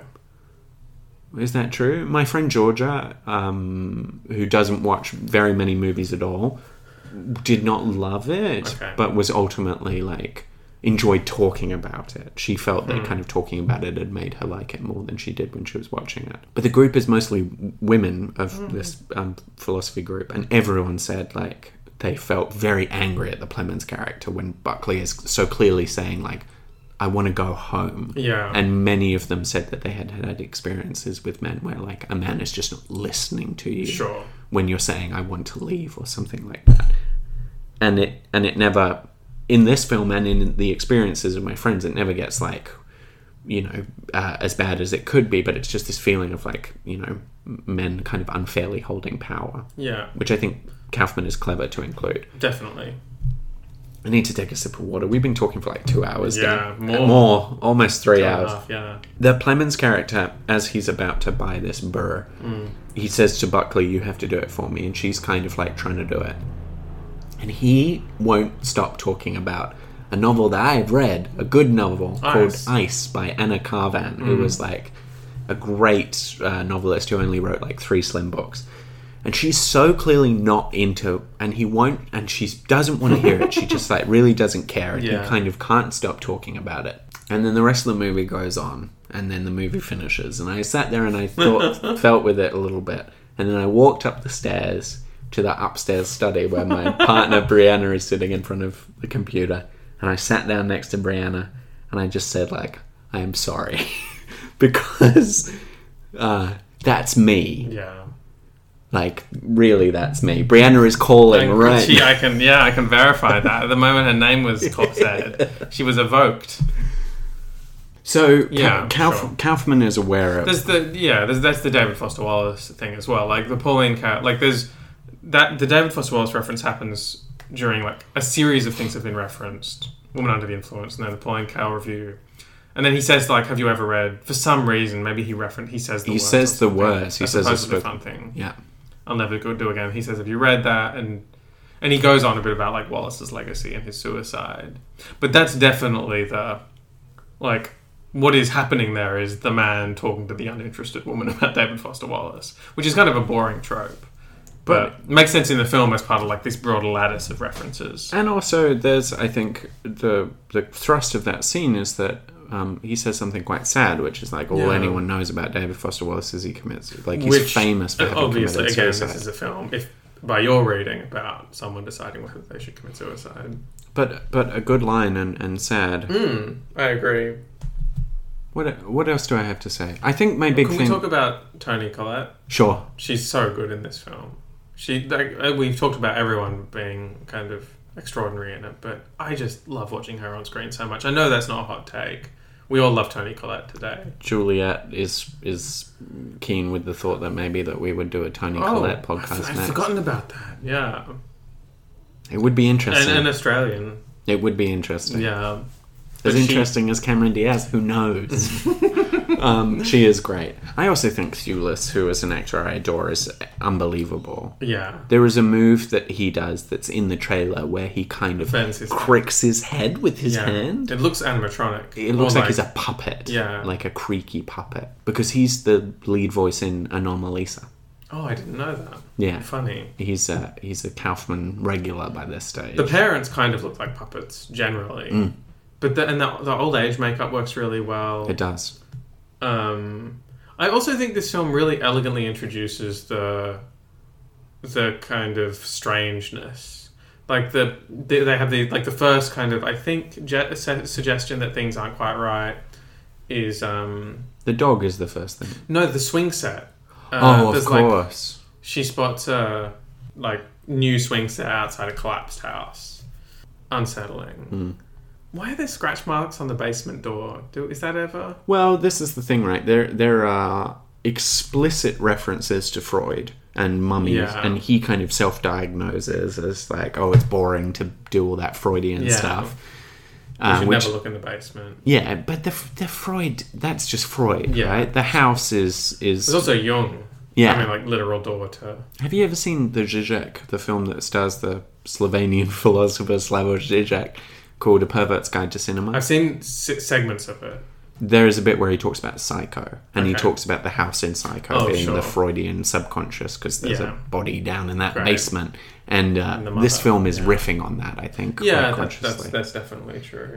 Is that true? My friend Georgia, um, who doesn't watch very many movies at all, did not love it, Okay. but was ultimately like enjoyed talking about it. She felt that Hmm. kind of talking about it had made her like it more than she did when she was watching it. But the group is mostly women of Hmm. this um, philosophy group, and everyone said like they felt very angry at the Plemons character when Buckley is so clearly saying like, I want to go home. Yeah. And many of them said that they had had experiences with men where, like, a man is just not listening to you Sure. when you're saying, I want to leave, or something like that. And it and it never, in this film and in the experiences of my friends, it never gets, like, you know, uh, as bad as it could be, but it's just this feeling of, like, you know, men kind of unfairly holding power, Yeah. which I think Kaufman is clever to include. Definitely. I need to take a sip of water. We've been talking for like two hours. Yeah, now. more. More, almost three Fair hours. enough, yeah. The Plemons character, as he's about to buy this burr, Mm. he says to Buckley, you have to do it for me. And she's kind of like trying to do it. And he won't stop talking about a novel that I've read, a good novel called Ice. Ice by Anna Carvan, who Mm. was like a great uh, novelist who only wrote like three slim books. And she's so clearly not into, and he won't, and she doesn't want to hear it. She just like really doesn't care, and Yeah. he kind of can't stop talking about it. And then the rest of the movie goes on, and then the movie finishes. And I sat there and I thought, felt with it a little bit. And then I walked up the stairs to the upstairs study where my partner Brianna is sitting in front of the computer. And I sat down next to Brianna, and I just said, like, I am sorry. Because uh, that's me. Yeah. Like, really, that's me. Brianna is calling, I, right? She, I can, yeah, I can verify that. At the moment her name was said, she was evoked. So, Yeah, Kauf- sure. Kaufman is aware of... There's the yeah, there's that's the David Foster Wallace thing as well. Like the Pauline Kael, like there's that the David Foster Wallace reference happens during like a series of things have been referenced. Woman Under the Influence, and then the Pauline Kael review. And then he says, like, have you ever read... For some reason, maybe he referenced... He says the He words says or the something, words. He as says opposed it's to the spoken- fun thing. Yeah. I'll never go do again. He says, have you read that? And and he goes on a bit about, like, Wallace's legacy and his suicide. But that's definitely the... Like, what is happening there is the man talking to the uninterested woman about David Foster Wallace, which is kind of a boring trope. But it makes sense in the film as part of, like, this broader lattice of references. And also, there's, I think, the the thrust of that scene is that um, he says something quite sad, which is like all Yeah. anyone knows about David Foster Wallace is he commits, like he's Which, famous for having obviously, committed again, suicide. this is a film. If by your reading about someone deciding whether they should commit suicide, But but a good line and, and sad. mm, I agree. What what else do I have to say? I think my big Can thing. we talk about Toni Collette? Sure. She's so good in this film. She like uh, we've talked about everyone being kind of extraordinary in it, but I just love watching her on screen so much. I know that's not a hot take. We all love Toni Collette today. Juliet is is keen with the thought that maybe that we would do a Toni Collette podcast I've next. forgotten about that. Yeah, It would be and interesting. an Australian. It would be interesting. Yeah, As But she- interesting as Cameron Diaz, who knows? um, she is great. I also think Thewlis, who is an actor I adore, is unbelievable. Yeah, There is a move that he does that's in the trailer where he kind of Bends his- cricks his head with his yeah. hand. It looks animatronic. It looks Or like, he's a puppet. Yeah. Like a creaky puppet. Because he's the lead voice in Anomalisa. Oh, I didn't know that. Yeah. Funny. He's a, he's a Kaufman regular by this stage. The parents kind of look like puppets generally, Mm. but the, and the, the old age makeup works really well. It does. Um, I also think this film really elegantly introduces the the kind of strangeness. Like the they, they have the like the first kind of I think je- su- suggestion that things aren't quite right is um The dog is the first thing. no the swing set. Uh, oh, of there's, like, course. she spots a like new swing set outside a collapsed house. Unsettling. Mm. Why are there scratch marks on the basement door? Do is that ever? Well, this is the thing, right? There there are explicit references to Freud and mummies, Yeah. and he kind of self-diagnoses as like, oh, it's boring to do all that Freudian Yeah. stuff. We Uh, should which, never look in the basement. yeah, but the the Freud, that's just Freud, Yeah. right? The house is is. There's also Jung. Yeah. I mean, like, literal daughter. Have you ever seen the Zizek, the film that stars the Slovenian philosopher Slavoj Zizek, called A Pervert's Guide to Cinema? I've seen se- segments of it. There is a bit where he talks about Psycho, and he Okay. talks about the house in Psycho Oh, being sure. the Freudian subconscious, because there's Yeah. a body down in that Right. basement. And, uh, And the this mother, film is yeah. riffing on that, I think, Yeah, quite that, consciously. that's that's definitely true.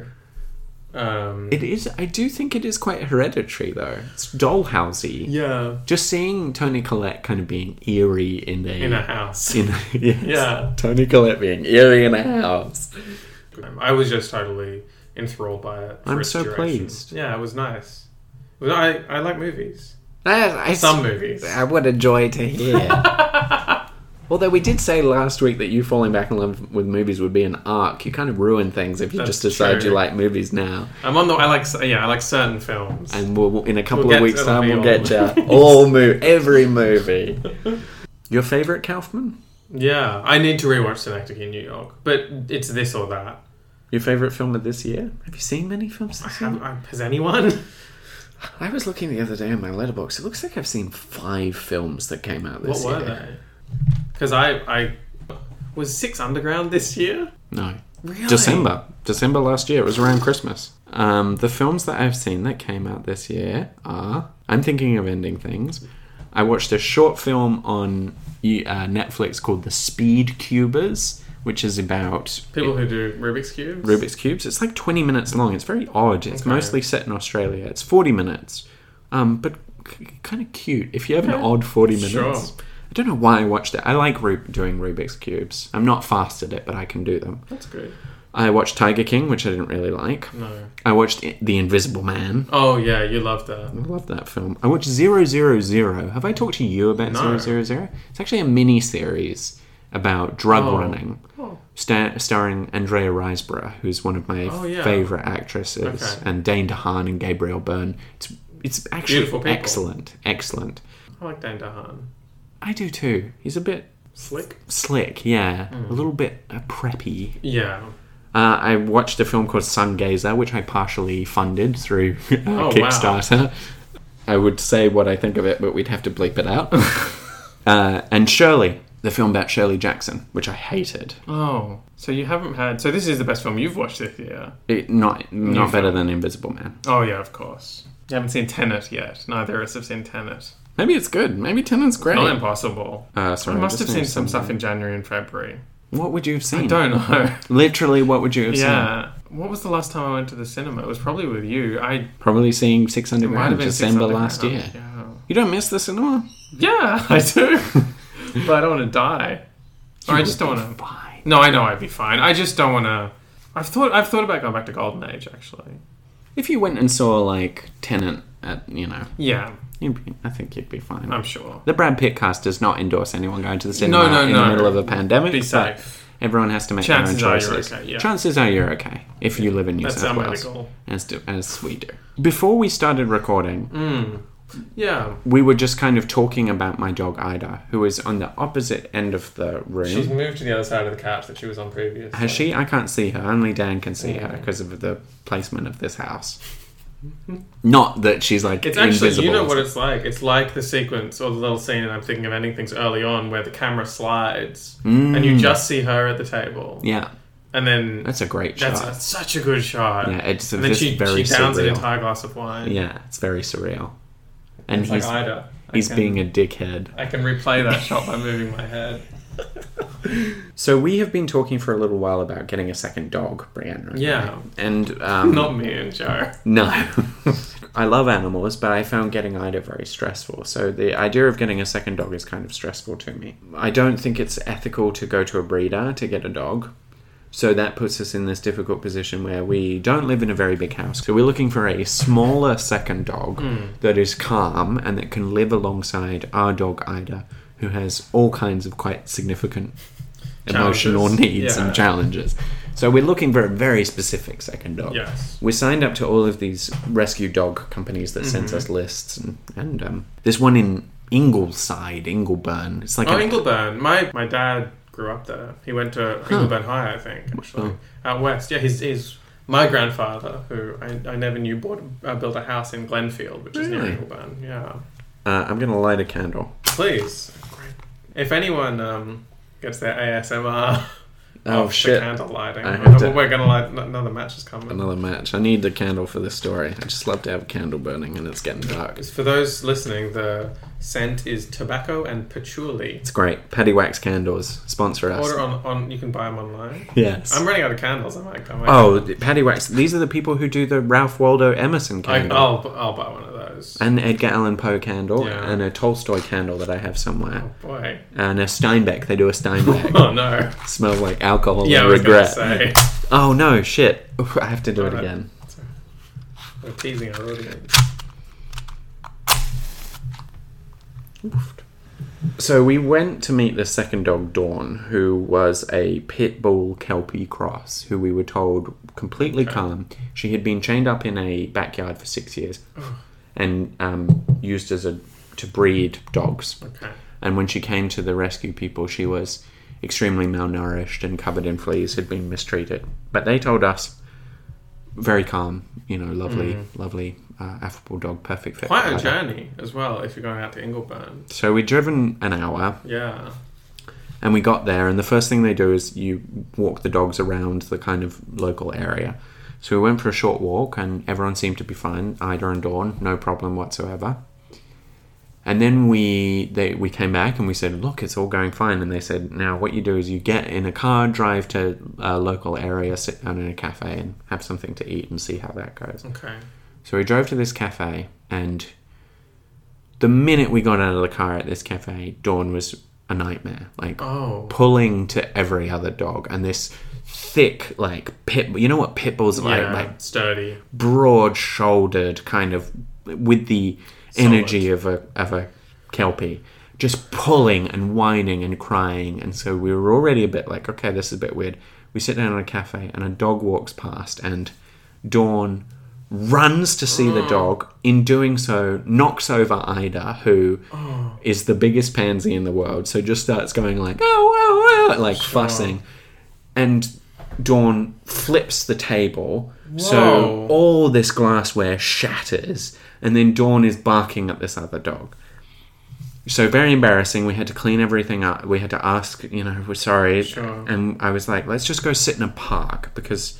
Um, It is. I do think it is quite hereditary, though. It's dollhousey. yeah, Just seeing Toni Collette kind of being eerie in a... in a house. in yes. Yeah. Toni Collette being eerie in a house. I was just totally enthralled by it. for I'm its so duration. pleased. Yeah, it was nice. It was- I I like movies. I, Some movies. I would enjoy to hear. Although we did say last week that you falling back in love with movies would be an arc. You kind of ruin things if you That's just decide true. you like movies now. I'm on the. I like. Yeah, I like certain films. And we'll, in a couple We'll of get weeks' to time, the we'll get all you all mo- every movie. Your favourite Kaufman? Yeah, I need to rewatch Synecdoche in New York, but it's this or that. Your favourite film of this year? Have you seen many films I this have, year? I, has anyone? I was looking the other day on my letterbox. It looks like I've seen five films that came out this What year. were they? Because I, I was Six Underground this year. No. Really? December. December last year. It was around Christmas. Um, the films that I've seen that came out this year are... I'm thinking of ending things. I watched a short film on uh, Netflix called The Speed Cubers, which is about People who do Rubik's Cubes? Rubik's Cubes. It's like twenty minutes long. It's very odd. It's Okay. mostly set in Australia. It's forty minutes, um, but c- kind of cute. If you have an Okay. odd forty minutes. Sure. I don't know why I watched it. I like Ru- doing Rubik's Cubes. I'm not fast at it, but I can do them. That's good. I watched Tiger King, which I didn't really like. No. I watched I- The Invisible Man. Oh, yeah, you love that. I love that film. I watched Zero Zero Zero. Have I talked to you about No. Zero Zero Zero? It's actually a mini-series about drug Oh. running, Oh, star- starring Andrea Riseborough, who's one of my Oh, yeah. favourite actresses, Okay. and Dane DeHaan and Gabriel Byrne. It's it's actually Beautiful people. excellent, excellent. I like Dane DeHaan. I do too. He's a bit Slick? slick, yeah, Mm. a little bit uh, preppy. Yeah. Uh, I watched a film called Sungazer, which I partially funded through uh, Oh, Kickstarter. I would say what I think of it, but we'd have to bleep it out. uh, and Shirley, the film about Shirley Jackson, which I hated. Oh, so you haven't had... So this is the best film you've watched this year? It, not not better film. than Invisible Man. Oh, yeah, of course. You haven't seen Tenet yet. Neither of us have seen Tenet. Maybe it's good. Maybe Tenant's great. Not impossible. Uh, sorry, I must just have seen need some stuff something. in January and February. What would you have seen? I don't know. Literally, what would you have seen? Yeah. What was the last time I went to the cinema? It was probably with you. I Probably seeing six it hundred might have Round been December six hundred last pounds. year. Yeah. You don't miss the cinema? Yeah, I do. But I don't want to die. Or I You just would don't be want to. Fine. No, I know I'd be fine. I just don't want to. I've thought. I've thought about going back to Golden Age. Actually. If you went and saw like Tenant at, you know, Yeah, you'd be, I think you'd be fine. I'm sure. The Brad Pitt cast does not endorse anyone going to the cinema No, no, in no. the middle of a pandemic. Be but safe. Everyone has to make Chances their are own you're choices. okay, yeah. Chances are you're okay if you live in New That's South our Wales, medical. as, do, as we do. Before we started recording, Mm. Yeah. we were just kind of talking about my dog Ida, who is on the opposite end of the room. She's moved to the other side of the couch that she was on previously. Has she? I can't see her. Only Dan can see her Mm. because of the placement of this house. Not that she's like It's actually, invisible. you know and what stuff. it's like. It's like the sequence or the little scene, and I'm thinking of ending things early on, where the camera slides and you Mm. just see her at the table, Yeah, and then that's a great that's shot. a, such a good shot. Yeah, it's and then just she very she downs an surreal. entire glass of wine. Yeah, it's very surreal. And It's he's like Ida. I he's can- being a dickhead. I can replay that shot by moving my head. So we have been talking for a little while about getting a second dog, Brianna. and Yeah. I. And um, Not me and Joe. no. I love animals, but I found getting Ida very stressful. So the idea of getting a second dog is kind of stressful to me. I don't think it's ethical to go to a breeder to get a dog. So that puts us in this difficult position where we don't live in a very big house. So we're looking for a smaller second dog Mm. that is calm and that can live alongside our dog Ida, who has all kinds of quite significant emotional Challenges. needs Yeah. and challenges. So we're looking for a very specific second dog. Yes. We signed up to all of these rescue dog companies that sends Mhm. us lists, and, and um, there's one in Ingleside, Ingleburn. It's like Oh, an- Ingleburn. My my dad grew up there. He went to Ingleburn High, I think, actually, Oh. out west. Yeah, he's, he's my grandfather, who I, I never knew bought uh, built a house in Glenfield, which is near Really? Ingleburn. Yeah, Uh, I'm going to light a candle. please. If anyone um, gets their A S M R Oh, off shit. the candle lighting, I have to- we're gonna light another match is coming. Another match. I need the candle for this story. I just love to have a candle burning and it's getting dark. For those listening, the scent is tobacco and patchouli. It's great. Paddy Wax Candles. Sponsor us. Order on, on you can buy them online. Yes. I'm running out of candles. I might. I might Oh, Paddy Wax. These are the people who do the Ralph Waldo Emerson I, candle. I'll I'll buy one of those. An Edgar Allan Poe candle. Yeah. And a Tolstoy candle that I have somewhere. Oh boy. And a Steinbeck. They do a Steinbeck. Oh no. Smells like alcohol Yeah, I and was regret. gonna say. Oh no, shit. Oof, I have to do it Alright. again. We're teasing our audience. So we went to meet the second dog, Dawn, who was a pit bull Kelpie cross, who we were told completely Okay. calm. She had been chained up in a backyard for six years and um, used as a to breed dogs. Okay. And when she came to the rescue people, she was extremely malnourished and covered in fleas, had been mistreated. But they told us, very calm, you know, lovely, Mm. lovely, uh, affable dog, perfect fit. Quite for a Ida. journey as well if you're going out to Ingleburn. So we'd driven an hour, Yeah. and we got there, and the first thing they do is you walk the dogs around the kind of local area. So we went for a short walk, and everyone seemed to be fine. Ida and Dawn, no problem whatsoever. And then we they we came back and we said, look, it's all going fine. And they said, now what you do is you get in a car, drive to a local area, sit down in a cafe and have something to eat and see how that goes. Okay. So we drove to this cafe, and the minute we got out of the car at this cafe, Dawn was a nightmare. Like, Oh. pulling to every other dog. And this thick, like, pit... You know what pit bulls are Yeah, like? Like, sturdy. broad-shouldered, kind of, with the energy of a of a kelpie, just pulling and whining and crying. And so we were already a bit like, okay, this is a bit weird. We sit down in a cafe and a dog walks past, and Dawn runs to see the dog. In doing so, knocks over Ida, who Oh. is the biggest pansy in the world, so just starts going like, oh, oh, oh, like Sure. fussing. And Dawn flips the table, so Whoa. all this glassware shatters, and then Dawn is barking at this other dog. So very embarrassing. We had to clean everything up. We had to ask, you know, we're sorry. Sure. And I was like, let's just go sit in a park, because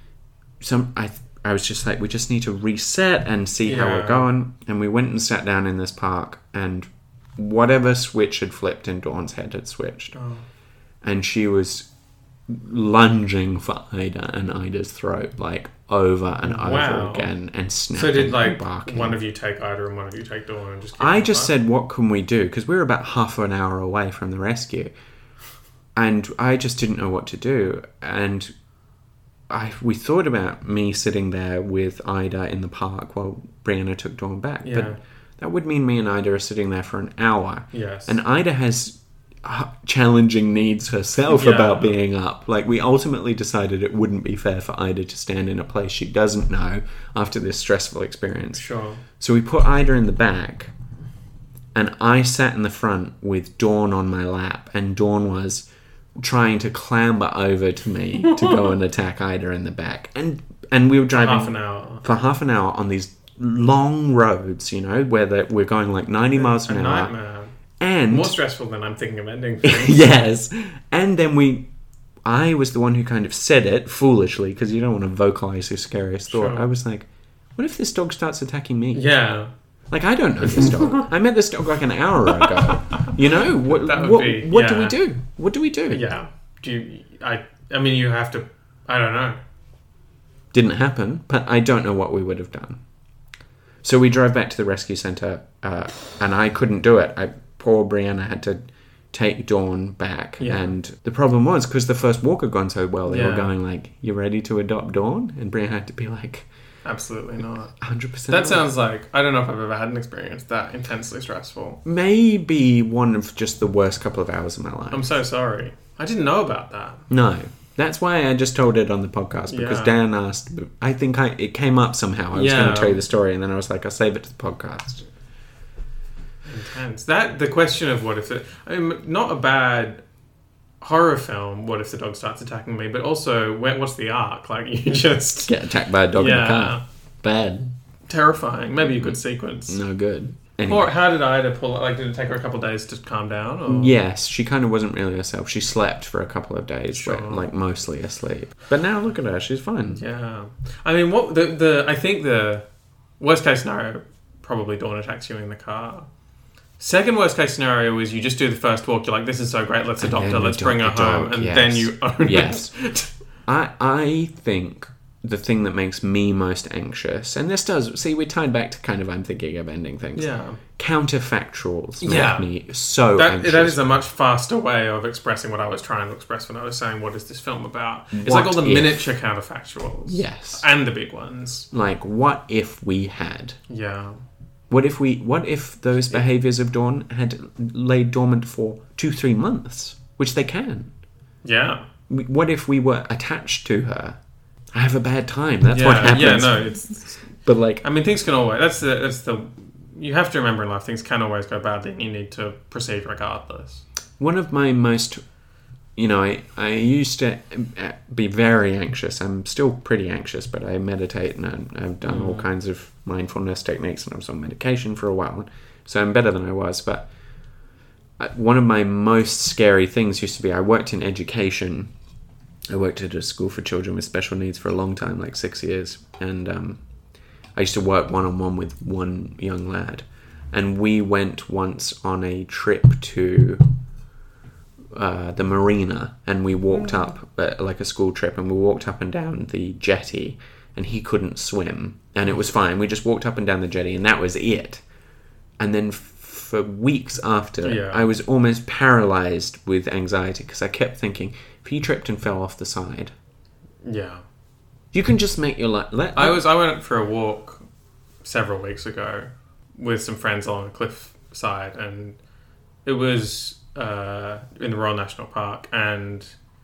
some I I was just like, we just need to reset and see how we're Yeah. going. And we went and sat down in this park, and whatever switch had flipped in Dawn's head had switched. Oh. And she was lunging for Ida and Ida's throat, like, over and over Wow. again, and snapping So did, and like, barking. one of you take Ida and one of you take Dawn and just keep I them just apart? said, what can we do? Because we were about half an hour away from the rescue. And I just didn't know what to do. And I we thought about me sitting there with Ida in the park while Brianna took Dawn back. Yeah. But that would mean me and Ida are sitting there for an hour. Yes. And Ida has uh, challenging needs herself Yeah. about being up. Like, we ultimately decided it wouldn't be fair for Ida to stand in a place she doesn't know after this stressful experience. Sure. So we put Ida in the back, and I sat in the front with Dawn on my lap, and Dawn was trying to clamber over to me to go and attack Ida in the back. And and we were driving Half an hour. for half an hour on these long roads, you know, where the, we're going like ninety miles A an hour. nightmare. And More stressful than I'm thinking of ending things. yes. And then we, I was the one who kind of said it foolishly, because you don't want to vocalize your scariest thought. Sure. I was like, what if this dog starts attacking me? Yeah. Like, I don't know this dog. I met this dog like an hour ago. You know, what That would what, be- what do we yeah. do? What do we do? Yeah. Do you, I, I mean, you have to, I don't know. Didn't happen, but I don't know what we would have done. So we drove back to the rescue centre, uh, and I couldn't do it. I, poor Brianna had to take Dawn back. Yeah. And the problem was, because the first walk had gone so well, they were Yeah. going like, you ready to adopt Dawn? And Brianna had to be like, Absolutely not. one hundred percent. That sounds like, I don't know if I've ever had an experience that intensely stressful. Maybe one of just the worst couple of hours of my life. I'm so sorry. I didn't know about that. No. That's why I just told it on the podcast, because Yeah. Dan asked. I think I it came up somehow. I was Yeah. going to tell you the story, and then I was like, I'll save it to the podcast. Intense. That, the question of what if it, I mean, not a bad horror film, what if the dog starts attacking me, but also, where, what's the arc? Like, you just, Get attacked by a dog in the Yeah. car. Bad. terrifying. Maybe a good sequence. No good. Anyway. Or how did Ida pull it? Like, did it take her a couple of days to calm down? Or? Yes, she kind of wasn't really herself. She slept for a couple of days, Sure. but, like, mostly asleep. But now look at her, she's fine. Yeah. I mean, what the the I think the worst case scenario, probably Dawn attacks you in the car. Second worst case scenario is you just do the first walk. You're like, this is so great. Let's And adopt then her. you Let's bring her adopt the home, dog, and yes. then you own Yes. it. I I think the thing that makes me most anxious, and this does, see, we're tied back to kind of I'm thinking of ending things. Yeah. Counterfactuals make Yeah. me so That, anxious. that is a much faster way of expressing what I was trying to express when I was saying, what is this film about? It's What like all the if- miniature counterfactuals. Yes. And the big ones. Like, what if we had? Yeah. What if we? What if those behaviours of Dawn had laid dormant for two, three months, which they can? Yeah. We- What if we were attached to her? I have a bad time. That's yeah. what happens. Yeah, no, it's... But like, I mean, things can always... That's the... That's the you have to remember in life, things can always go badly, and you need to proceed regardless. one of my most, you know, I, I used to uh, be very anxious. I'm still pretty anxious, but I meditate and I, I've done all kinds of mindfulness techniques, and I was on medication for a while, so I'm better than I was. But uh, one of my most scary things used to be, I worked in education. I worked at a school for children with special needs for a long time, like six years, and um, I used to work one-on-one with one young lad, and we went once on a trip to uh, the marina, and we walked mm. up, uh, like a school trip, and we walked up and down the jetty, and he couldn't swim, and it was fine. We just walked up and down the jetty, and that was it. And then f- for weeks after, yeah. I was almost paralyzed with anxiety, because I kept thinking, if he tripped and fell off the side... Yeah. You can just make your life... Let, I was I went for a walk several weeks ago with some friends along the cliff side, and it was uh, in the Royal National Park, and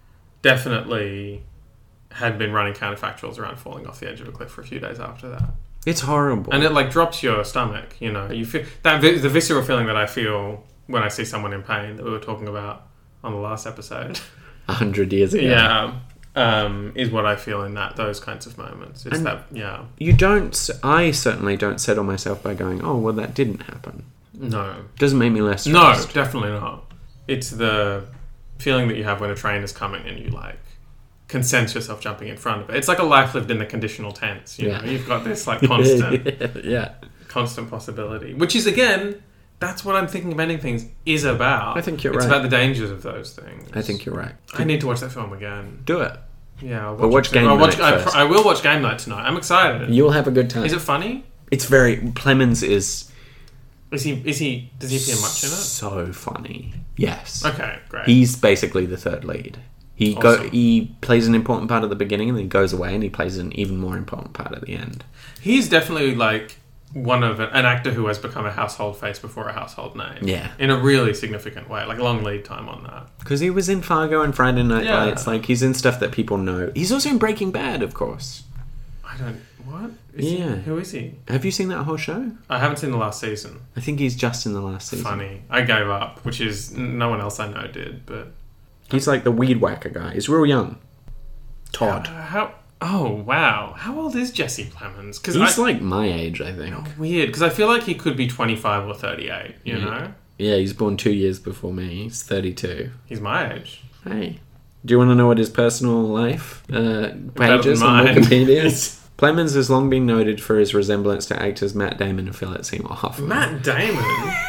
definitely had been running counterfactuals around falling off the edge of a cliff for a few days after that. It's horrible. And it like drops your stomach, you know. You feel that the visceral feeling that I feel when I see someone in pain that we were talking about on the last episode. A hundred years ago. Yeah. Um, is what I feel in that those kinds of moments. It's and that, yeah. You don't... I certainly don't settle myself by going, oh, well, that didn't happen. No. Doesn't make me less No, stressed. definitely not. It's the feeling that you have when a train is coming and you, like, can sense yourself jumping in front of it. It's like a life lived in the conditional tense, you yeah. know? You've got this, like, constant... yeah. Constant possibility. Which is, again... That's what I'm thinking of ending things is about. I think you're it's right. It's about the dangers of those things. I think you're right. I need to watch that film again. Do it. Yeah, I'll watch, but watch it Game I'll watch, Night I, first. I will watch Game Night tonight. I'm excited. You'll have a good time. Is it funny? It's very... Plemons is... Is he... Is he... Does he appear much in it? So funny. Yes. Okay, great. He's basically the third lead. He Awesome. go. He plays an important part at the beginning, and then he goes away, and he plays an even more important part at the end. He's definitely, like... one of a, an actor who has become a household face before a household name. Yeah. In a really significant way. Like, a long lead time on that. Because he was in Fargo and Friday Night Yeah. Lights. Like, he's in stuff that people know. He's also in Breaking Bad, of course. I don't... What? Is Yeah. He, who is he? Have you seen that whole show? I haven't seen the last season. I think he's just in the last season. Funny. I gave up, which is... No one else I know did, but... He's like the weed whacker guy. He's real young. Todd. Uh, how... Oh, wow. How old is Jesse Plemons? Cause He's I, like my age, I think. oh, weird, because I feel like he could be twenty-five or thirty-eight, you Yeah. know? Yeah, he's born two years before me. He's thirty-two. He's my age. Hey. Do you want to know what his personal life uh, Better pages than on mine. Wikipedia? Plemons has long been noted for his resemblance to actors Matt Damon and Philip Seymour Hoffman. Matt Damon?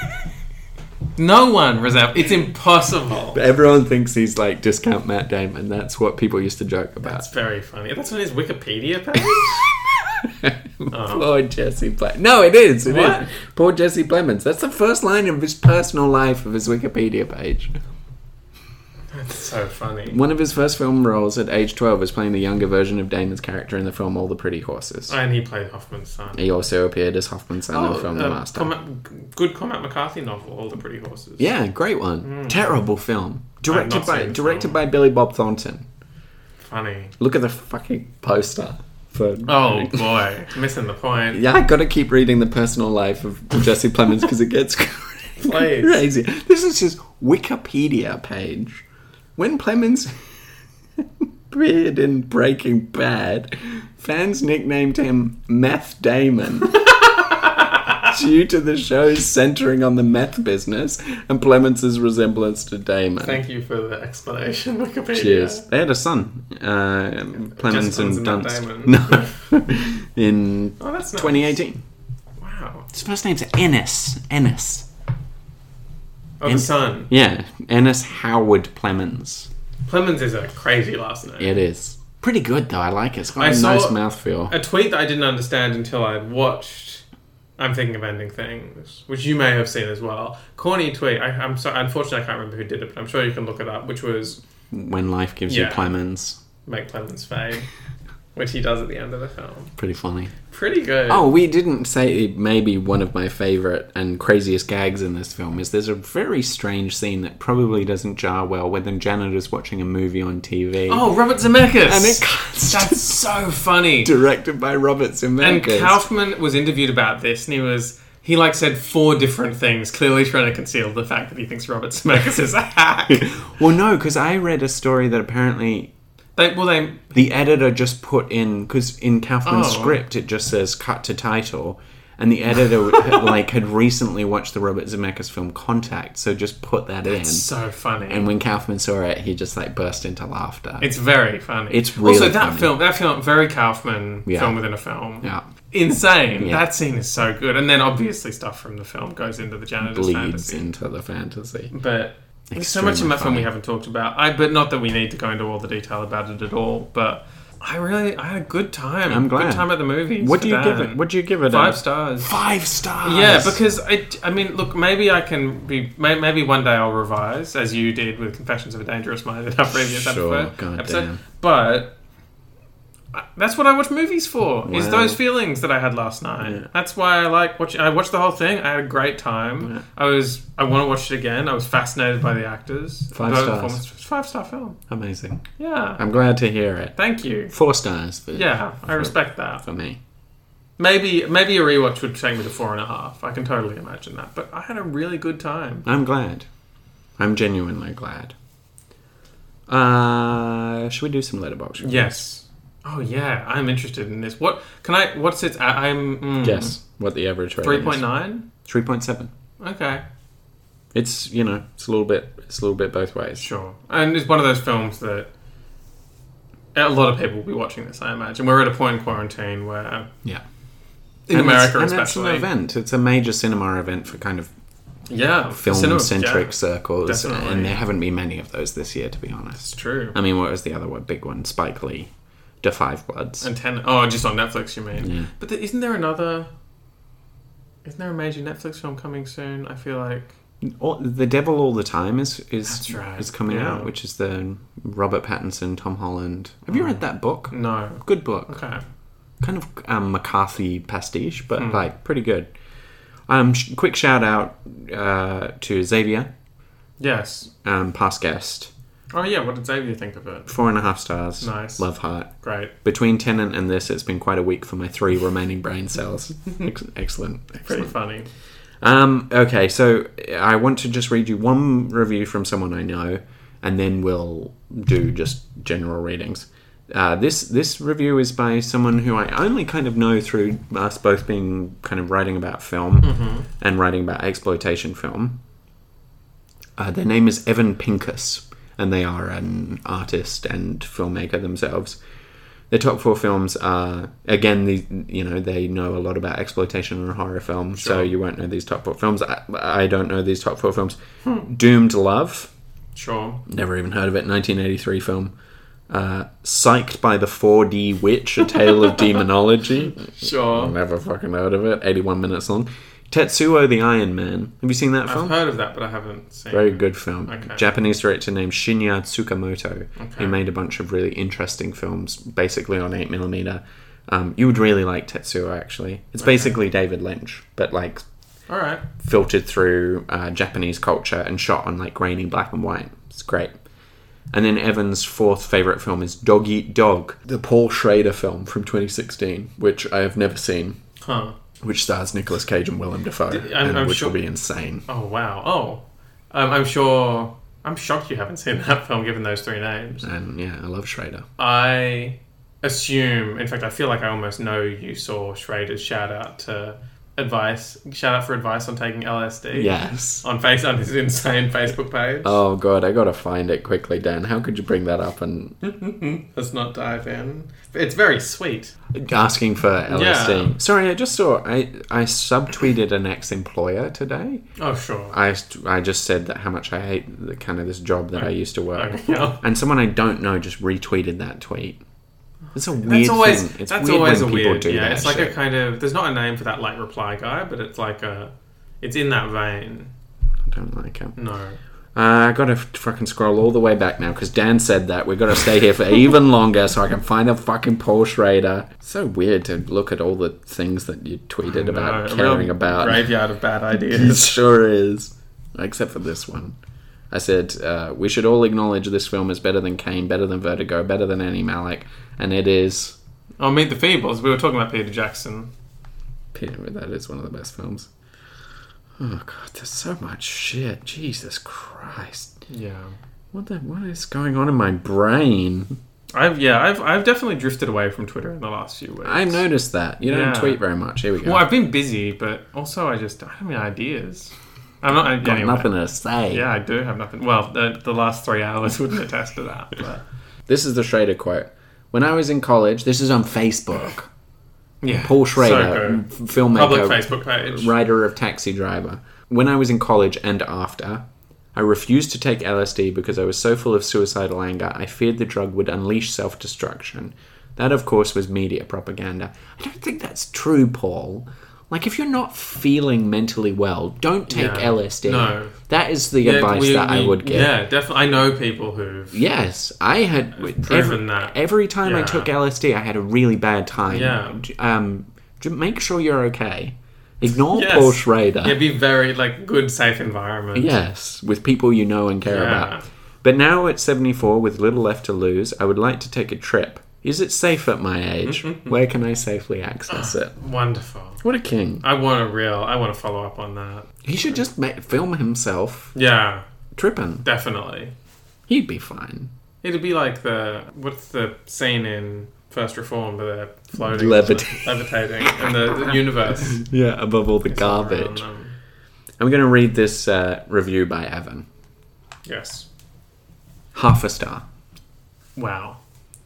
No one resembles... It's impossible. But everyone thinks he's like discount Matt Damon. That's what people used to joke about. That's very funny. That's on his Wikipedia page? Oh. Poor Jesse Plemons. No, it is. It What? is. Poor Jesse Plemons. That's the first line of his personal life of his Wikipedia page. That's so funny. One of his first film roles at age twelve was playing the younger version of Damon's character in the film All the Pretty Horses. And he played Hoffman's son. He also appeared as Hoffman's son in the film The uh, Master. Cormac, good Cormac McCarthy novel, All the Pretty Horses. Yeah, great one. Terrible film. Directed not by seen the directed film. by Billy Bob Thornton. Funny. Look at the fucking poster. For Oh, boy. Missing the point. Yeah, I gotta keep reading the personal life of Jesse Plemons because it gets Please. crazy. This is his Wikipedia page. When Plemons appeared in Breaking Bad, fans nicknamed him Meth Damon due to the show's centering on the meth business and Plemons' resemblance to Damon. Thank you for the explanation, Wikipedia. Cheers. They had a son, uh, Plemons Plemons and and Dunst. Matt Damon. No, in Oh, that's nice. twenty eighteen. Wow. His first name's Ennis. Ennis. Oh, En- the son. Yeah, Ennis Howard Plemons. Plemons is a crazy last name. It is. Pretty good, though. I like it. It's got I a saw nice mouthfeel. A tweet that I didn't understand until I'd watched I'm Thinking of Ending Things, which you may have seen as well. Corny tweet. I, I'm sorry. Unfortunately, I can't remember who did it, but I'm sure you can look it up, which was When life gives Yeah. you Plemons. Make Plemons fade, which he does at the end of the film. Pretty funny. Pretty good. Oh, we didn't say maybe one of my favourite and craziest gags in this film is there's a very strange scene that probably doesn't jar well when the janitor's watching a movie on T V. Oh, Robert Zemeckis. And it cuts to- That's so funny. Directed by Robert And Zemeckis. Kaufman was interviewed about this, and he was he like said four different things, clearly trying to conceal the fact that he thinks Robert Zemeckis is a hack. Well, no, because I read a story that apparently They, well, they the editor just put in, because in Kaufman's Oh. script it just says cut to title, And the editor had, like had recently watched the Robert Zemeckis film Contact, so just put that in. It's so funny. And when Kaufman saw it, he just like burst into laughter. It's very funny. It's really also that funny. film. That film, very Kaufman Yeah. film within a film. Yeah. Insane. Yeah. That scene is so good. And then obviously stuff from the film goes into the janitor's Bleeds fantasy. into the fantasy. But there's so much in that Extremely film we funny. haven't talked about. I but not that we need to go into all the detail about it at all. But I really I had a good time. I'm glad. Good time at the movies. What for do you give Dan. it? What do you give it? Five a- stars. Five stars. Yeah, because I, I mean, look, maybe I can be. may- Maybe one day I'll revise, as you did with Confessions of a Dangerous Mind in our previous Sure, episode. God episode. damn. But I- that's what I watch movies for. Is Wow. those feelings that I had last night. Yeah. That's why I like watching. I watched the whole thing. I had a great time. Yeah. I was. I want to watch it again. I was fascinated by the actors. Five the stars. performance. Five star film. Amazing. Yeah. I'm glad to hear it. Thank you. Four stars for, Yeah, I respect that. for me. Maybe maybe a rewatch would take me to four and a half. I can totally imagine that. But I had a really good time. I'm glad. I'm genuinely glad. Uh, should we do some letterbox reviews? Yes. Oh yeah, I'm interested in this. What can I? What's its? I- I'm mm, Guess what the average rating three is. point nine. three point seven. Okay, It's, you know, it's a little bit, it's a little bit both ways. sure. And it's one of those films that a lot of people will be watching this. I imagine we're at a point in quarantine where, Yeah. in And America it's, and especially, it's an event. It's a major cinema event for kind of yeah, film-centric yeah, circles. definitely. And there haven't been many of those this year, to be honest. It's true. I mean, what was the other one? Big one? Spike Lee. Da Five Bloods. And ten. Oh, just on Netflix, you mean? Yeah. But the, isn't there another? Isn't there a major Netflix film coming soon? I feel like. All, the Devil All the Time is is That's right. is coming Yeah. out, which is the Robert Pattinson, Tom Holland. Have you read that book? No. Good book. Okay. Kind of um, McCarthy pastiche, but Hmm. like pretty good. Um, sh- quick shout out uh, to Xavier, Yes. um, past guest. Oh yeah. What did Xavier think of it? Four and a half stars. Nice. Love heart. Great. Between Tenant and this, it's been quite a week for my three remaining brain cells. Ex- excellent. Pretty Excellent. funny. Um, okay, so I want to just read you one review from someone I know, and then we'll do just general readings. Uh, this this review is by someone who I only kind of know through us both being kind of writing about film Mm-hmm. and writing about exploitation film. Uh, their name is Evan Pincus, and they are an artist and filmmaker themselves. Their top four films are, again, the, you know, they know a lot about exploitation and horror film, so Sure. you won't know these top four films. I, I don't know these top four films. Doomed Love, Sure. never even heard of it, nineteen eighty-three film. Uh, Psyched by the four D Witch, A Tale of Demonology. Sure. Never fucking heard of it, eighty-one minutes long. Tetsuo the Iron Man. Have you seen that I've film? heard of that, but I haven't seen Very it. good film. Okay. Japanese director named Shinya Tsukamoto. Okay. He made a bunch of really interesting films, basically on eight millimeter. Um, you would really like Tetsuo, actually. It's Okay. basically David Lynch, but like All right. filtered through uh, Japanese culture and shot on like grainy black and white. It's great. And then Evan's fourth favourite film is Dog Eat Dog, the Paul Schrader film from twenty sixteen, which I have never seen, Huh. which stars Nicolas Cage and Willem Dafoe, Did- I'm- and I'm which sure- will be insane. Oh wow. Oh, um, I'm sure. I'm shocked you haven't seen that film, given those three names. And yeah, I love Schrader. I assume, in fact, I feel like I almost know you saw Schrader's shout out to advice, shout out for advice on taking L S D. Yes. On face on his insane Facebook page. Oh god, I gotta find it quickly, Dan. How could you bring that up and Let's not dive in. It's very sweet. asking for L S D? Yeah. Sorry, I just saw I I subtweeted an ex-employer today. Oh sure. I, I just said that how much I hate the kind of this job that I used to work. Okay, yeah. And someone I don't know just retweeted that tweet. It's a weird That's always thing. It's that's weird always when a people weird. do Yeah, that it's like shit. a kind of. There's not a name for that like reply guy, but it's like a. It's in that vein. I don't like it. No. Uh, I gotta f- fucking scroll all the way back now because Dan said that we've got to stay here for even longer so I can find a fucking Paul Schrader. It's so weird to look at all the things that you tweeted about No, a caring real about. graveyard of bad It ideas. sure is. Except for this one. I said, uh, we should all acknowledge this film is better than Kane, better than Vertigo, better than Annie Malick. And it is. Oh, Meet the Feebles. We were talking about Peter Jackson. Peter, that is one of the best films. Oh, God, there's so much shit. Jesus Christ. Yeah. What the, what is going on in my brain? I've yeah, I've I've definitely drifted away from Twitter in the last few weeks. I've noticed that. You don't Yeah. tweet very much. Here we go. Well, I've been busy, but also I just I don't have any ideas. I'm not I, Got anyway. nothing to say. Yeah, I do have nothing. Well, the, the last three hours wouldn't attest to that. But This is the Schrader quote. When I was in college, this is on Facebook. yeah, Paul so Schrader, good. f- filmmaker, Public Facebook page. writer of Taxi Driver. When I was in college and after, I refused to take L S D because I was so full of suicidal anger, I feared the drug would unleash self-destruction. That, of course, was media propaganda. I don't think that's true, Paul. Like, if you're not feeling mentally well, don't take Yeah. L S D. No. That is the Yeah, advice we- that I we- would give. Yeah, definitely. I know people who've. Yes, I had proven every, that. every time I Yeah. took L S D, I had a really bad time. Yeah. Um, j- make sure you're okay. Ignore Yes. Paul Schrader. Yeah, be very like good, safe environment. Yes, with people you know and care Yeah. about. But now at seventy-four, with little left to lose, I would like to take a trip. Is it safe at my age? Where can I safely access it? Wonderful. What a king. I want a real. I want to follow up on that. He should just ma- film himself Yeah, tripping. definitely. He'd be fine. It'd be like the what's the scene in First Reform where they're floating, Levitating. levitating, and the, the universe. Yeah, above all the is around garbage. them. I'm going to read this uh, review by Evan. Yes. Half a star. Wow.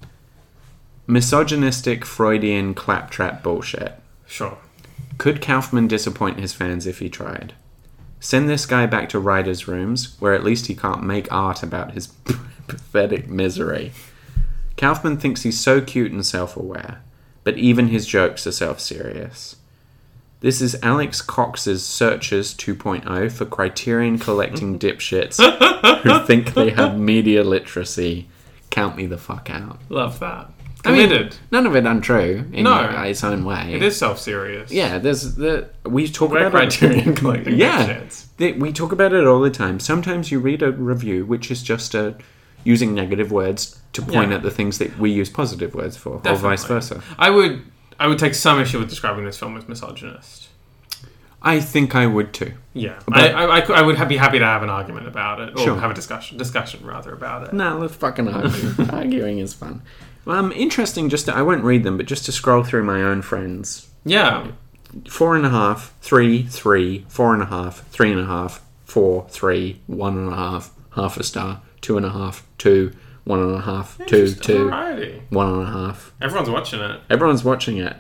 Misogynistic Freudian claptrap bullshit. Sure. Could Kaufman disappoint his fans if he tried? Send this guy back to writers' rooms, where at least he can't make art about his pathetic misery. Kaufman thinks he's so cute and self-aware, but even his jokes are self-serious. This is Alex Cox's Searchers two point oh for Criterion collecting dipshits who think they have media literacy. Count me the fuck out. Love that. I mean, Committed. none of it untrue in No. its own way. It is self-serious. Yeah, there's the we talk We're about Criterion collecting Yeah, dipshits. the- we talk about it all the time. Sometimes you read a review which is just a using negative words to point Yeah. at the things that we use positive words for, Definitely. or vice versa. I would. I would take some issue with describing this film as misogynist. I think I would too. Yeah, But- I, I, I, could- I would be happy to have an argument about it, or Sure. have a discussion, discussion rather about it. No, let's fucking argue. Arguing is fun. Um, interesting. Just to, I won't read them, but just to scroll through my own friends. Yeah, Four and a half, three, three, four and a half, three and a half, four, three, one and a half, half a star, two and a half, two, one and a half, two, Just a two, variety. one and a half. Everyone's watching it. Everyone's watching it.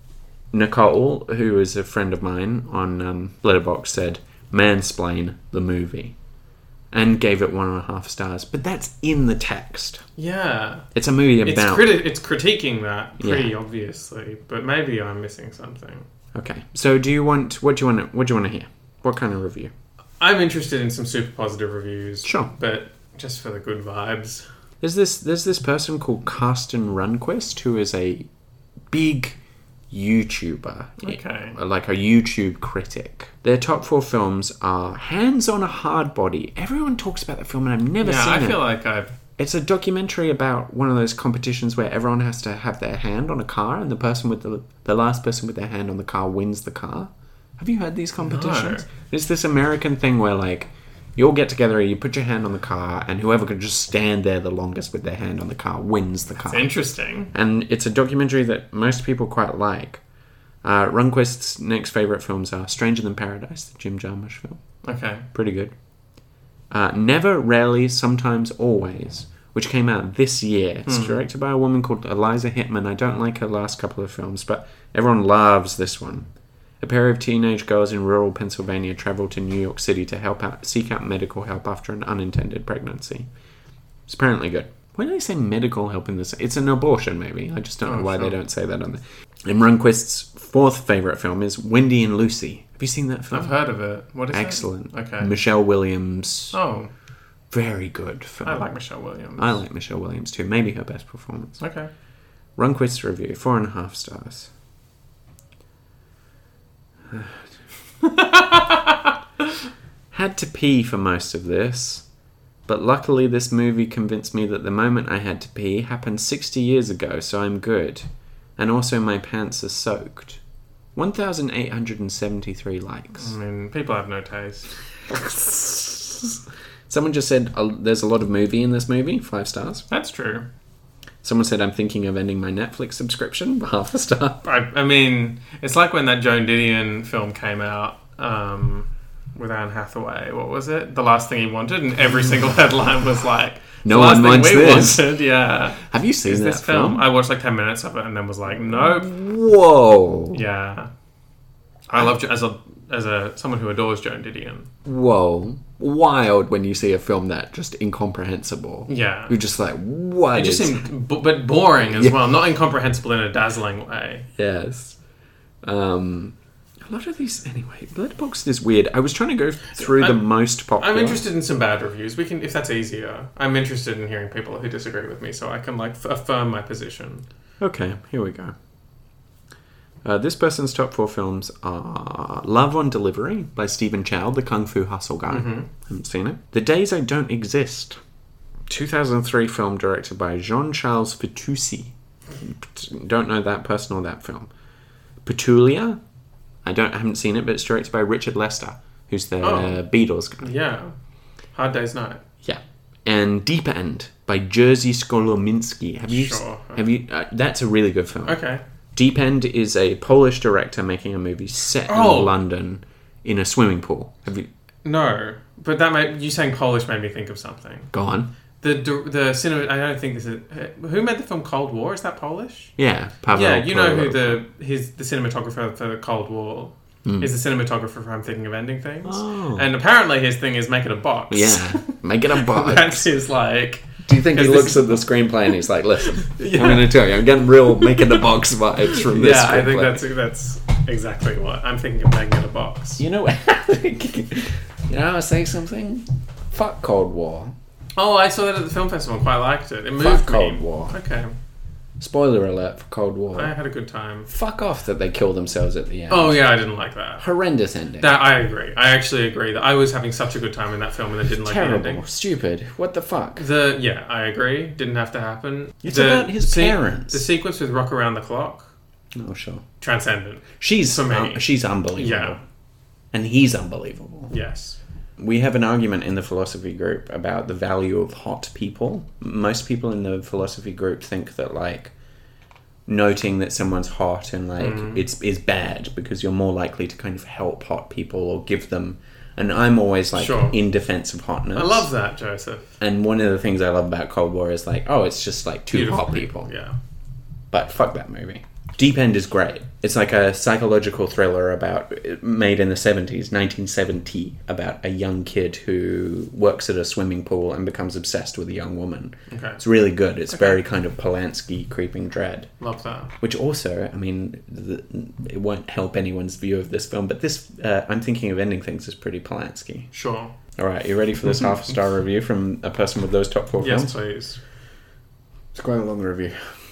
Nicole, who is a friend of mine on um, Letterboxd, said, "Mansplain the movie," and gave it one and a half stars. But that's in the text. Yeah, It's a movie it's about. criti- it's critiquing that pretty Yeah. obviously, but maybe I'm missing something. Okay, so do you want? What do you want? To, what do you want to hear? What kind of review? I'm interested in some super positive reviews. Sure. But just for the good vibes. There's this. There's this person called Karsten Runquist who is a big YouTuber, Okay. like a YouTube critic. Their top four films are Hands on a Hard Body. Everyone talks about that film, and I've never Yeah, seen I it. feel like I've. It's a documentary about one of those competitions where everyone has to have their hand on a car, and the person with the the last person with their hand on the car wins the car. Have you heard these competitions? No. It's this American thing where like you all get together, you put your hand on the car, and whoever can just stand there the longest with their hand on the car wins the car. It's interesting. And it's a documentary that most people quite like. Uh, Runquist's next favourite films are Stranger Than Paradise, the Jim Jarmusch film. Okay. Pretty good. Uh, Never, Rarely, Sometimes, Always, which came out this year. It's Hmm. directed by a woman called Eliza Hittman. I don't like her last couple of films, but everyone loves this one. A pair of teenage girls in rural Pennsylvania travel to New York City to help out, seek out medical help after an unintended pregnancy. It's apparently good. Why do they say medical help in this? It's an abortion, maybe. I just don't know Oh, why sure. they don't say that on there. And Runquist's fourth favourite film is Wendy and Lucy. Have you seen that film? I've heard of it. What is Excellent. it? Okay. Michelle Williams. Oh, Very good film. I like Michelle Williams. I like Michelle Williams too. Maybe her best performance. Okay. Runquist's review, four and a half stars. Had to pee for most of this, but luckily this movie convinced me that the moment I had to pee happened sixty years ago, so I'm good. And also my pants are soaked. one thousand eight hundred seventy-three likes. I mean, people have no taste. Someone just said uh, there's a lot of movie in this movie, five stars. That's true. Someone said, I'm thinking of ending my Netflix subscription. Half a star. I, I mean, it's like when that Joan Didion film came out um, with Anne Hathaway. What was it? The Last Thing He Wanted, and every single headline was like, No the last one thing wants we this. Wanted. Yeah. Have you seen Is that this film? film? I watched like ten minutes of it and then was like, nope. Whoa. Yeah. I love Jo- as a as a someone who adores Joan Didion. Whoa. Wild when you see a film that just incomprehensible. Yeah. You're just like, what It just is... seemed b- but boring as Yeah. well, not incomprehensible in a dazzling way. Yes. Um, a lot of these... Anyway, Letterboxd is weird. I was trying to go through the I'm- most popular... I'm interested in some bad reviews. We can, if that's easier. I'm interested in hearing people who disagree with me, so I can like f- affirm my position. Okay, here we go. Uh, this person's top four films are Love on Delivery by Stephen Chow, the Kung Fu Hustle guy. Mm-hmm. Haven't seen it. The Days I Don't Exist, two thousand three film directed by Jean-Charles Fitoussi. Don't know that person or that film. Petulia, I don't I haven't seen it, but it's directed by Richard Lester, who's the Oh. Beatles guy. Yeah. Hard Day's Night. Yeah. And Deep End by Jerzy Skolominski. Have you? Sure. Have you? Uh, that's a really good film. Okay. Deep End is a Polish director making a movie set Oh. in London in a swimming pool. Have you No, but that made you saying Polish made me think of something. gone? The the cinema. I don't think this is. Who made the film Cold War? Is that Polish? Yeah, Pavel. Yeah, you know who Korolev. the his the cinematographer for the Cold War is the cinematographer for I'm Thinking of Ending Things. Oh. And apparently his thing is make it a box. Yeah, make it a box. That's his like. Do you think he 'cause looks this- at the screenplay and he's like, "Listen, Yeah. I'm going to tell you, I'm getting real making the box vibes from this." Yeah, I think screenplay." that's that's exactly what I'm thinking of making it a box. You know, you know, I say something. Fuck Cold War. Oh, I saw that at the film festival and quite liked it. It moved Fuck me. Cold War. Okay, Spoiler alert for Cold War. I had a good time. Fuck off that they kill themselves at the end. Oh yeah, I didn't like that. Horrendous ending. That I agree. I actually agree that I was having such a good time in that film and I didn't like the Terrible. ending. Stupid. What the fuck? The yeah, I agree. Didn't have to happen. It's the about his parents. The sequence with Rock Around the Clock, Oh, sure. transcendent. She's For me. um, she's unbelievable. Yeah. And he's unbelievable. Yes. We have an argument in the philosophy group about the value of hot people. Most people in the philosophy group think that, like, noting that someone's hot and, like, Mm. it's is bad because you're more likely to kind of help hot people or give them... And I'm always, like, Sure. in defense of hotness. I love that, Joseph. And one of the things I love about Cold War is, like, oh, it's just, like, two Beautiful hot people. Yeah. But fuck that movie. Deep End is great. It's like a psychological thriller about made in the seventies, nineteen seventy, about a young kid who works at a swimming pool and becomes obsessed with a young woman. Okay. It's really good. It's Okay. very kind of Polanski, Creeping Dread. Love that. Which also, I mean, the, it won't help anyone's view of this film, but this, uh, I'm Thinking of Ending Things, is pretty Polanski. Sure. All right, you ready for this half-star review from a person with those top four Yes, films? please. It's quite a long review.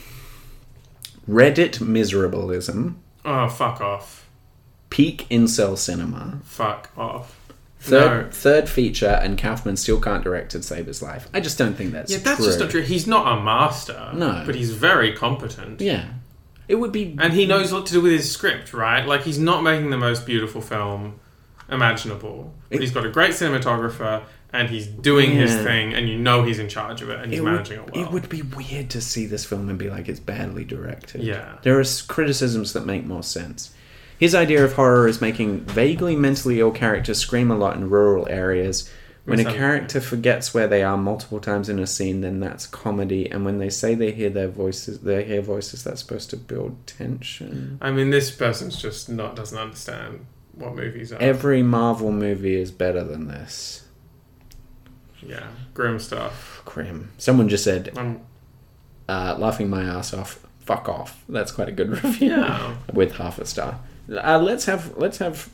Reddit Miserableism. Oh, fuck off. Peak incel cinema. Fuck off. Third, No. third feature, and Kaufman still can't direct to save his life. I just don't think that's Yeah, that's true. just not true. He's not a master. No. But he's very competent. Yeah. It would be... And he knows what to do with his script, right? Like, he's not making the most beautiful film imaginable. But It- he's got a great cinematographer, and he's doing his Yeah. thing, and you know he's in charge of it, and he's it managing would, it well. It would be weird to see this film and be like, it's badly directed. Yeah. There are s- criticisms that make more sense. His idea of horror is making vaguely mentally ill characters scream a lot in rural areas. When a What's that? character forgets where they are multiple times in a scene, then that's comedy. And when they say they hear their voices, they hear voices, that's supposed to build tension. I mean, this person's just not doesn't understand what movies are. Every Marvel movie is better than this. Yeah, grim stuff. Grim. Someone just said, Um, uh, laughing my ass off, fuck off. That's quite a good review. Yeah. With half a star. Uh, let's have, let's have,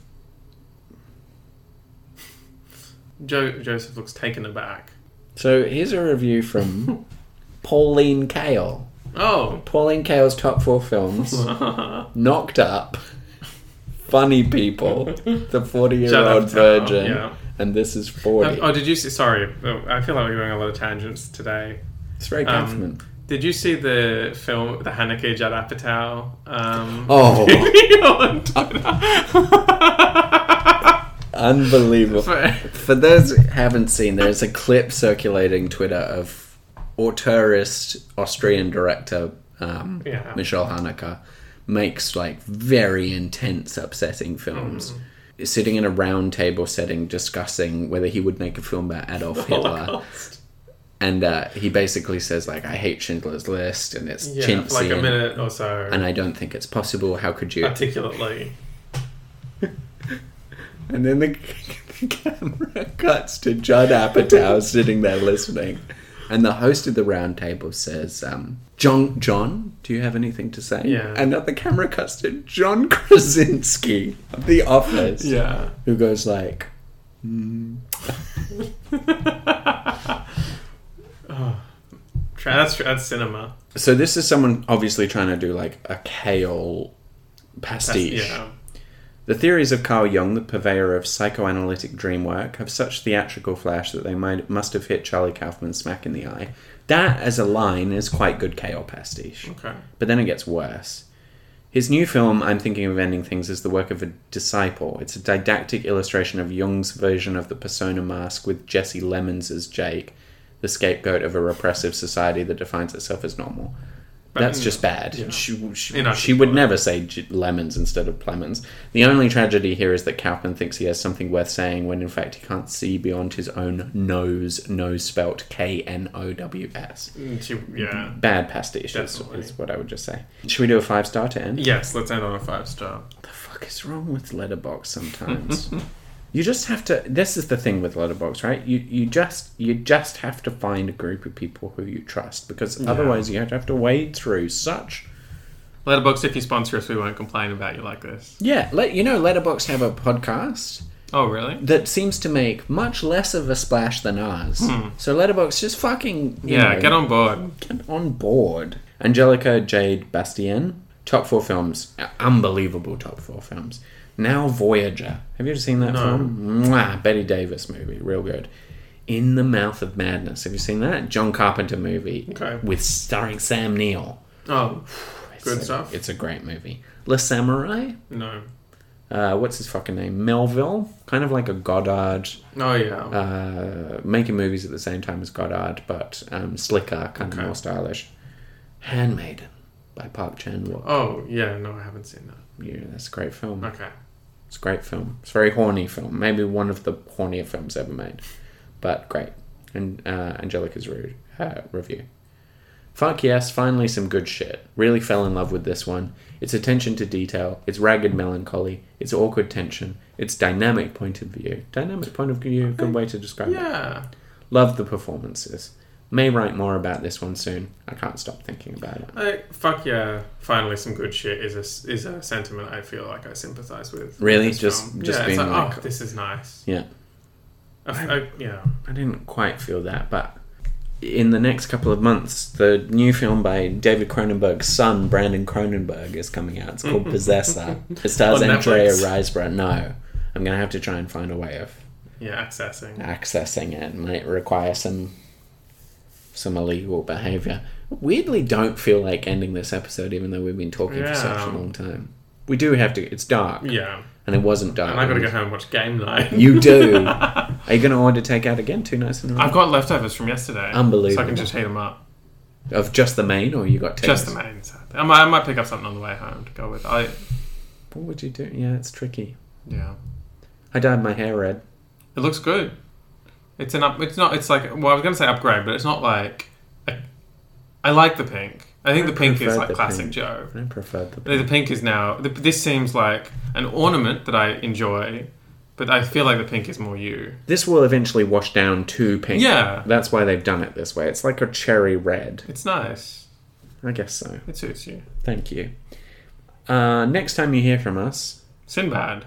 jo- Joseph looks taken aback. so here's a review from Pauline Kael. Oh. Pauline Kael's top four films. Knocked Up, Funny People, The forty-Year-Old Shut up, Virgin, yeah. and This Is forty. Oh, did you see? Sorry, oh, I feel like we're going on a lot of tangents today. It's very Um, Kaufman. Did you see the film, the Haneke Judd Apatow? Um, Oh. video on Twitter? Unbelievable. For- For those who haven't seen, there's a clip circulating Twitter of auteurist Austrian director um, Yeah. Michel Haneke makes like very intense, upsetting films. Mm. Sitting in a round table setting discussing whether he would make a film about Adolf Hitler. Holocaust. And uh, he basically says, like, I hate Schindler's List, and it's Yeah, chintzy. for like a and, minute or so. and I don't think it's possible. How could you? Articulately. And then the camera cuts to Judd Apatow sitting there listening. And the host of the round table says, um, John, John, do you have anything to say? Yeah. And then the camera cuts to John Krasinski of The Office. Yeah. Who goes like, hmm. Oh. That's, that's cinema. So this is someone obviously trying to do like a kale pastiche. That's, yeah. The theories of Carl Jung, the purveyor of psychoanalytic dream work, have such theatrical flash that they might, must have hit Charlie Kaufman smack in the eye. That, as a line, is quite good kale pastiche. Okay. But then it gets worse. His new film, I'm Thinking of Ending Things, is the work of a disciple. It's a didactic illustration of Jung's version of the persona mask with Jesse Lemons as Jake, the scapegoat of a repressive society that defines itself as normal. That's But, just bad. yeah. She, she, Inarticulate. she would never say J- lemons instead of Plemons. The only tragedy here is that Kaufman thinks he has something worth saying when in fact he can't see beyond his own nose, nose spelt K N O W S. Mm, she- Yeah. Bad pastiche is, Definitely. is what I would just say. Should we do a five star to end? Yes, let's end on a five star. What the fuck is wrong with Letterboxd sometimes? You just have to. This is the thing with Letterboxd, right? You you just you just have to find a group of people who you trust, because Yeah. otherwise you have to wade through such. Letterboxd, if you sponsor us, we won't complain about you like this. Yeah, let you know. Letterboxd have a podcast Oh, really? that seems to make much less of a splash than ours. Hmm. So Letterboxd, just fucking you Yeah, know, get on board. get on board. Angelica Jade Bastien, top four films, unbelievable top four films. Now Voyager. Have you ever seen that No. film? Mwah, Betty Davis movie, real good. In the Mouth of Madness. Have you seen that? John Carpenter movie Okay. with starring Sam Neill. Oh, It's good a- stuff. It's a great movie. Le Samurai. No. Uh, what's his fucking name? Melville. Kind of like a Goddard. Oh, yeah. Uh, making movies at the same time as Goddard, but um, slicker, kind Okay. of more stylish. Handmaiden by Park Chan-wook. Oh, yeah, no, I haven't seen that. Yeah, that's a great film. Okay. It's a great film. It's a very horny film. Maybe one of the hornier films ever made. But great. And uh, Angelica's re- uh, review. Fuck yes, finally some good shit. Really fell in love with this one. Its attention to detail, its ragged melancholy, its awkward tension, its dynamic point of view. Dynamic point of view, good way to describe it. Yeah. Love the performances. May write more about this one soon. I can't stop thinking about it. I, fuck yeah, finally some good shit is a, is a sentiment I feel like I sympathise with. Really? with this Just- film. just yeah, being it's like, like- oh, this is nice. Yeah. I, I, yeah. I didn't quite feel that, but in the next couple of months, the new film by David Cronenberg's son, Brandon Cronenberg, is coming out. It's called Possessor. It stars On Andrea Netflix. Riseborough. No. I'm going to have to try and find a way of Yeah, accessing. accessing it. It might require some some illegal behaviour. Weirdly don't feel like ending this episode, even though we've been talking for such a Yeah. long time. We do have to. It's dark. Yeah. And it wasn't dark. And I gotta go home and watch game night. You do. Are you going to order takeout again? Two nights in a row? I've got leftovers from yesterday. Unbelievable. So I can just heat them up. Of just the main, or you got takeouts? Just the main. So I might, I might pick up something on the way home to go with. I What would you do? Yeah, it's tricky. Yeah. I dyed my hair red. It looks good. It's an up. It's not. It's like. Well, I was gonna say upgrade, but it's not like. A, I like the pink. I think I the pink is preferred like the classic pink. Joe. I preferred the The, the pink is now. The, this seems like an ornament that I enjoy, but I feel like the pink is more you. This will eventually wash down to pink. Yeah. That's why they've done it this way. It's like a cherry red. It's nice. I guess so. It suits you. Thank you. Uh, next time you hear from us... Sinbad.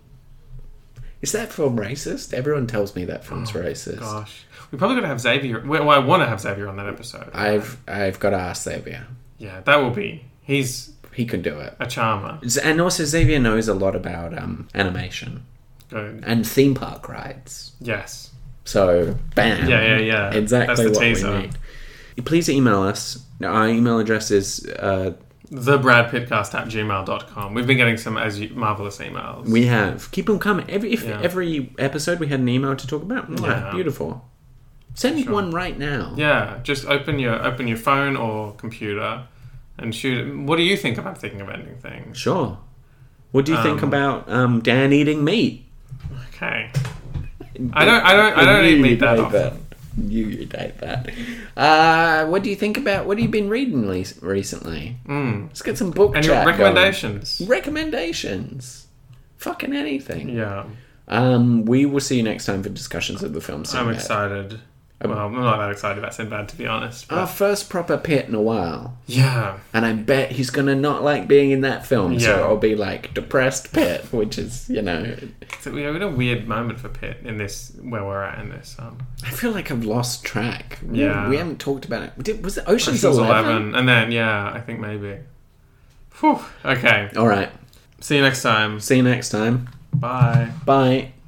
Is that film racist? Everyone tells me that film's racist. Gosh, we probably got to have Xavier. Well, I want to have Xavier on that episode. I've I've got to ask Xavier. Yeah, that will be. He's He can do it. a charmer. And also Xavier knows a lot about um, animation Good. and theme park rides. Yes. So, bam. Yeah, yeah, yeah. Exactly That's the what teaser. we need. Please email us. Our email address is... Uh, The Brad Pitcast at gmail dot com. We've been getting some as you, marvelous emails. we have. Keep them coming. Every if Yeah. every episode we had an email to talk about. Mwah, Yeah. Beautiful. Send Sure. one right now. Yeah, just open your open your phone or computer and shoot it. What do you think about thinking of ending things? Sure. What do you think Um, about um, Dan eating meat? Okay. I don't I don't I don't eat meat that often. You hate that. Uh, what do you think about... What have you been reading le- recently? Mm. Let's get some book Any chat recommendations? going. Recommendations. Fucking anything. Yeah. Um, we will see you next time for discussions of the film I'm Sinbad. excited. Well, I'm not that excited about Sinbad, to be honest. But Our first proper Pitt in a while. yeah. And I bet he's going to not like being in that film. So Yeah. it'll be like depressed Pitt, which is, you know... So we're in a weird moment for Pitt in this, where we're at in this. Um, I feel like I've lost track. We- Yeah. We haven't talked about it. Did, was it Ocean's, Ocean's eleven? eleven. And then, yeah, I think maybe. Whew. Okay. All right. See you next time. See you next time. Bye. Bye.